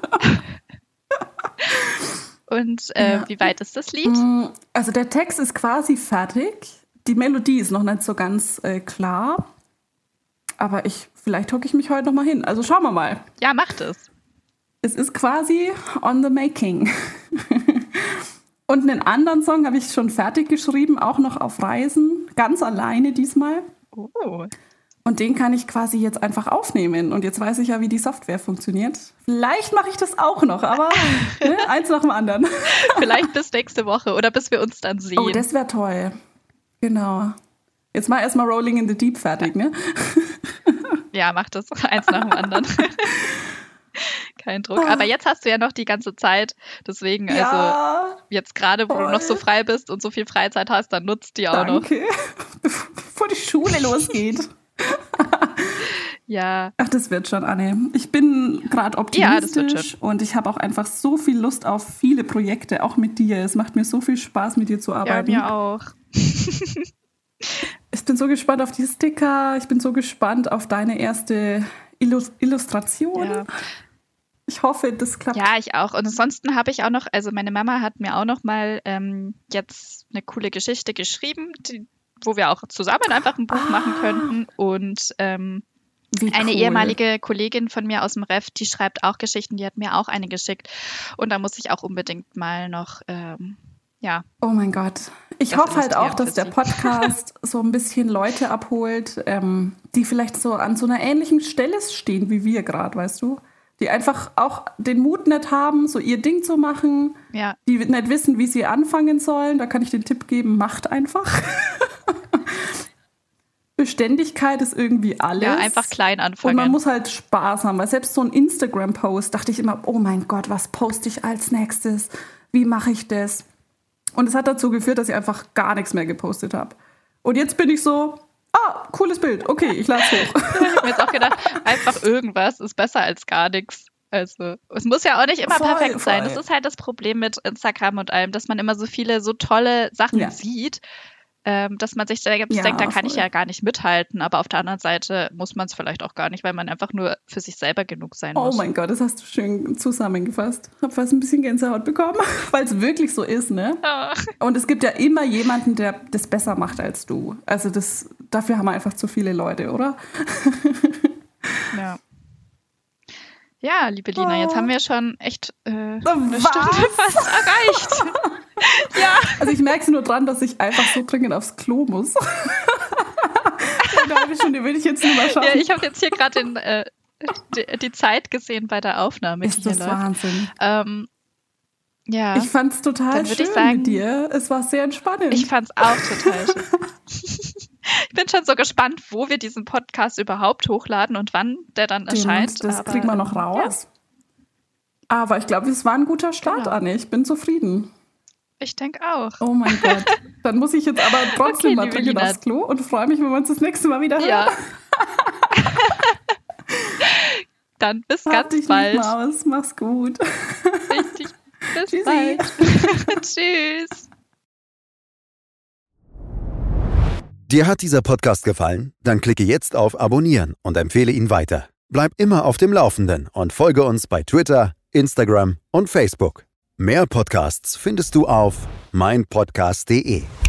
Und äh, ja. wie weit ist das Lied?
Also der Text ist quasi fertig. Die Melodie ist noch nicht so ganz äh, klar. Aber ich, vielleicht hocke ich mich heute noch mal hin. Also schauen wir mal.
Ja, macht es.
Es ist quasi on the making. Und einen anderen Song habe ich schon fertig geschrieben, auch noch auf Reisen, ganz alleine diesmal.
Oh.
Und den kann ich quasi jetzt einfach aufnehmen. Und jetzt weiß ich ja, wie die Software funktioniert. Vielleicht mache ich das auch noch, aber ne, eins nach dem anderen.
Vielleicht bis nächste Woche oder bis wir uns dann sehen.
Oh, das wäre toll. Genau. Jetzt mal erstmal Rolling in the Deep fertig, ne?
Ja, mach das eins nach dem anderen. Kein Druck. Aber jetzt hast du ja noch die ganze Zeit. Deswegen, ja, also jetzt gerade, wo voll. Du noch so frei bist und so viel Freizeit hast, dann nutzt die auch
Danke.
noch.
Danke. Bevor die Schule losgeht.
Ja.
Ach, das wird schon, Anne. Ich bin gerade optimistisch
ja, das wird schon.
Und ich habe auch einfach so viel Lust auf viele Projekte, auch mit dir. Es macht mir so viel Spaß, mit dir zu arbeiten.
Ja, mir auch.
Ich bin so gespannt auf die Sticker. Ich bin so gespannt auf deine erste Illus- Illustration. Ja. Ich hoffe, das klappt.
Ja, ich auch. Und ansonsten habe ich auch noch, also meine Mama hat mir auch noch mal ähm, jetzt eine coole Geschichte geschrieben, die, wo wir auch zusammen einfach ein Buch ah. machen könnten. Und ähm, eine cool. ehemalige Kollegin von mir aus dem Ref, die schreibt auch Geschichten, die hat mir auch eine geschickt. Und da muss ich auch unbedingt mal noch, ähm, ja.
Oh mein Gott. Ich hoffe halt auch, dass der Podcast so ein bisschen Leute abholt, ähm, die vielleicht so an so einer ähnlichen Stelle stehen wie wir gerade, weißt du? Die einfach auch den Mut nicht haben, so ihr Ding zu machen,
ja.
die nicht wissen, wie sie anfangen sollen. Da kann ich den Tipp geben, macht einfach. Beständigkeit ist irgendwie alles.
Ja, einfach klein anfangen.
Und man muss halt Spaß haben, weil selbst so ein Instagram-Post dachte ich immer, oh mein Gott, was poste ich als nächstes? Wie mache ich das? Und es hat dazu geführt, dass ich einfach gar nichts mehr gepostet habe. Und jetzt bin ich so, ah, cooles Bild, okay, ich lade es hoch.
Ich habe mir jetzt auch gedacht, einfach irgendwas ist besser als gar nichts. Also, es muss ja auch nicht immer voll, perfekt sein. Voll. Das ist halt das Problem mit Instagram und allem, dass man immer so viele so tolle Sachen ja. sieht, ähm, dass man sich denkt, ja, denkt, da kann voll. ich ja gar nicht mithalten. Aber auf der anderen Seite muss man es vielleicht auch gar nicht, weil man einfach nur für sich selber genug sein
oh
muss.
Oh mein Gott, das hast du schön zusammengefasst. Ich habe fast ein bisschen Gänsehaut bekommen, weil es wirklich so ist, ne? Ach. Und es gibt ja immer jemanden, der das besser macht als du. Also das, dafür haben wir einfach zu viele Leute, oder?
Ja. Ja, liebe Lina, oh. jetzt haben wir schon echt äh, eine
Was?
Stunde fast erreicht. Ja.
Also ich merke es nur dran, dass ich einfach so dringend aufs Klo muss. Eine halbe Stunde will ich jetzt nur mal schaffen.
Ja, ich habe jetzt hier gerade äh, die, die Zeit gesehen bei der Aufnahme.
Ist das Wahnsinn.
Ähm, ja.
Ich fand es total schön ich sagen, mit dir. Es war sehr entspannend.
Ich fand es auch total schön. Ich bin schon so gespannt, wo wir diesen Podcast überhaupt hochladen und wann der dann
Den,
erscheint.
Das
aber,
kriegen wir noch raus.
Ja.
Aber ich glaube, es war ein guter Start, genau. Anne. Ich bin zufrieden.
Ich denke auch.
Oh mein Gott. Dann muss ich jetzt aber trotzdem okay, mal dringend aufs Klo und freue mich, wenn wir uns das nächste Mal wieder hören. Ja.
Dann bis
Hab
ganz
dich
bald.
Nicht mal aus. Mach's gut.
Richtig. Bis
Tschüssi.
bald. Tschüss.
Dir hat dieser Podcast gefallen? Dann klicke jetzt auf Abonnieren und empfehle ihn weiter. Bleib immer auf dem Laufenden und folge uns bei Twitter, Instagram und Facebook. Mehr Podcasts findest du auf mein podcast punkt de.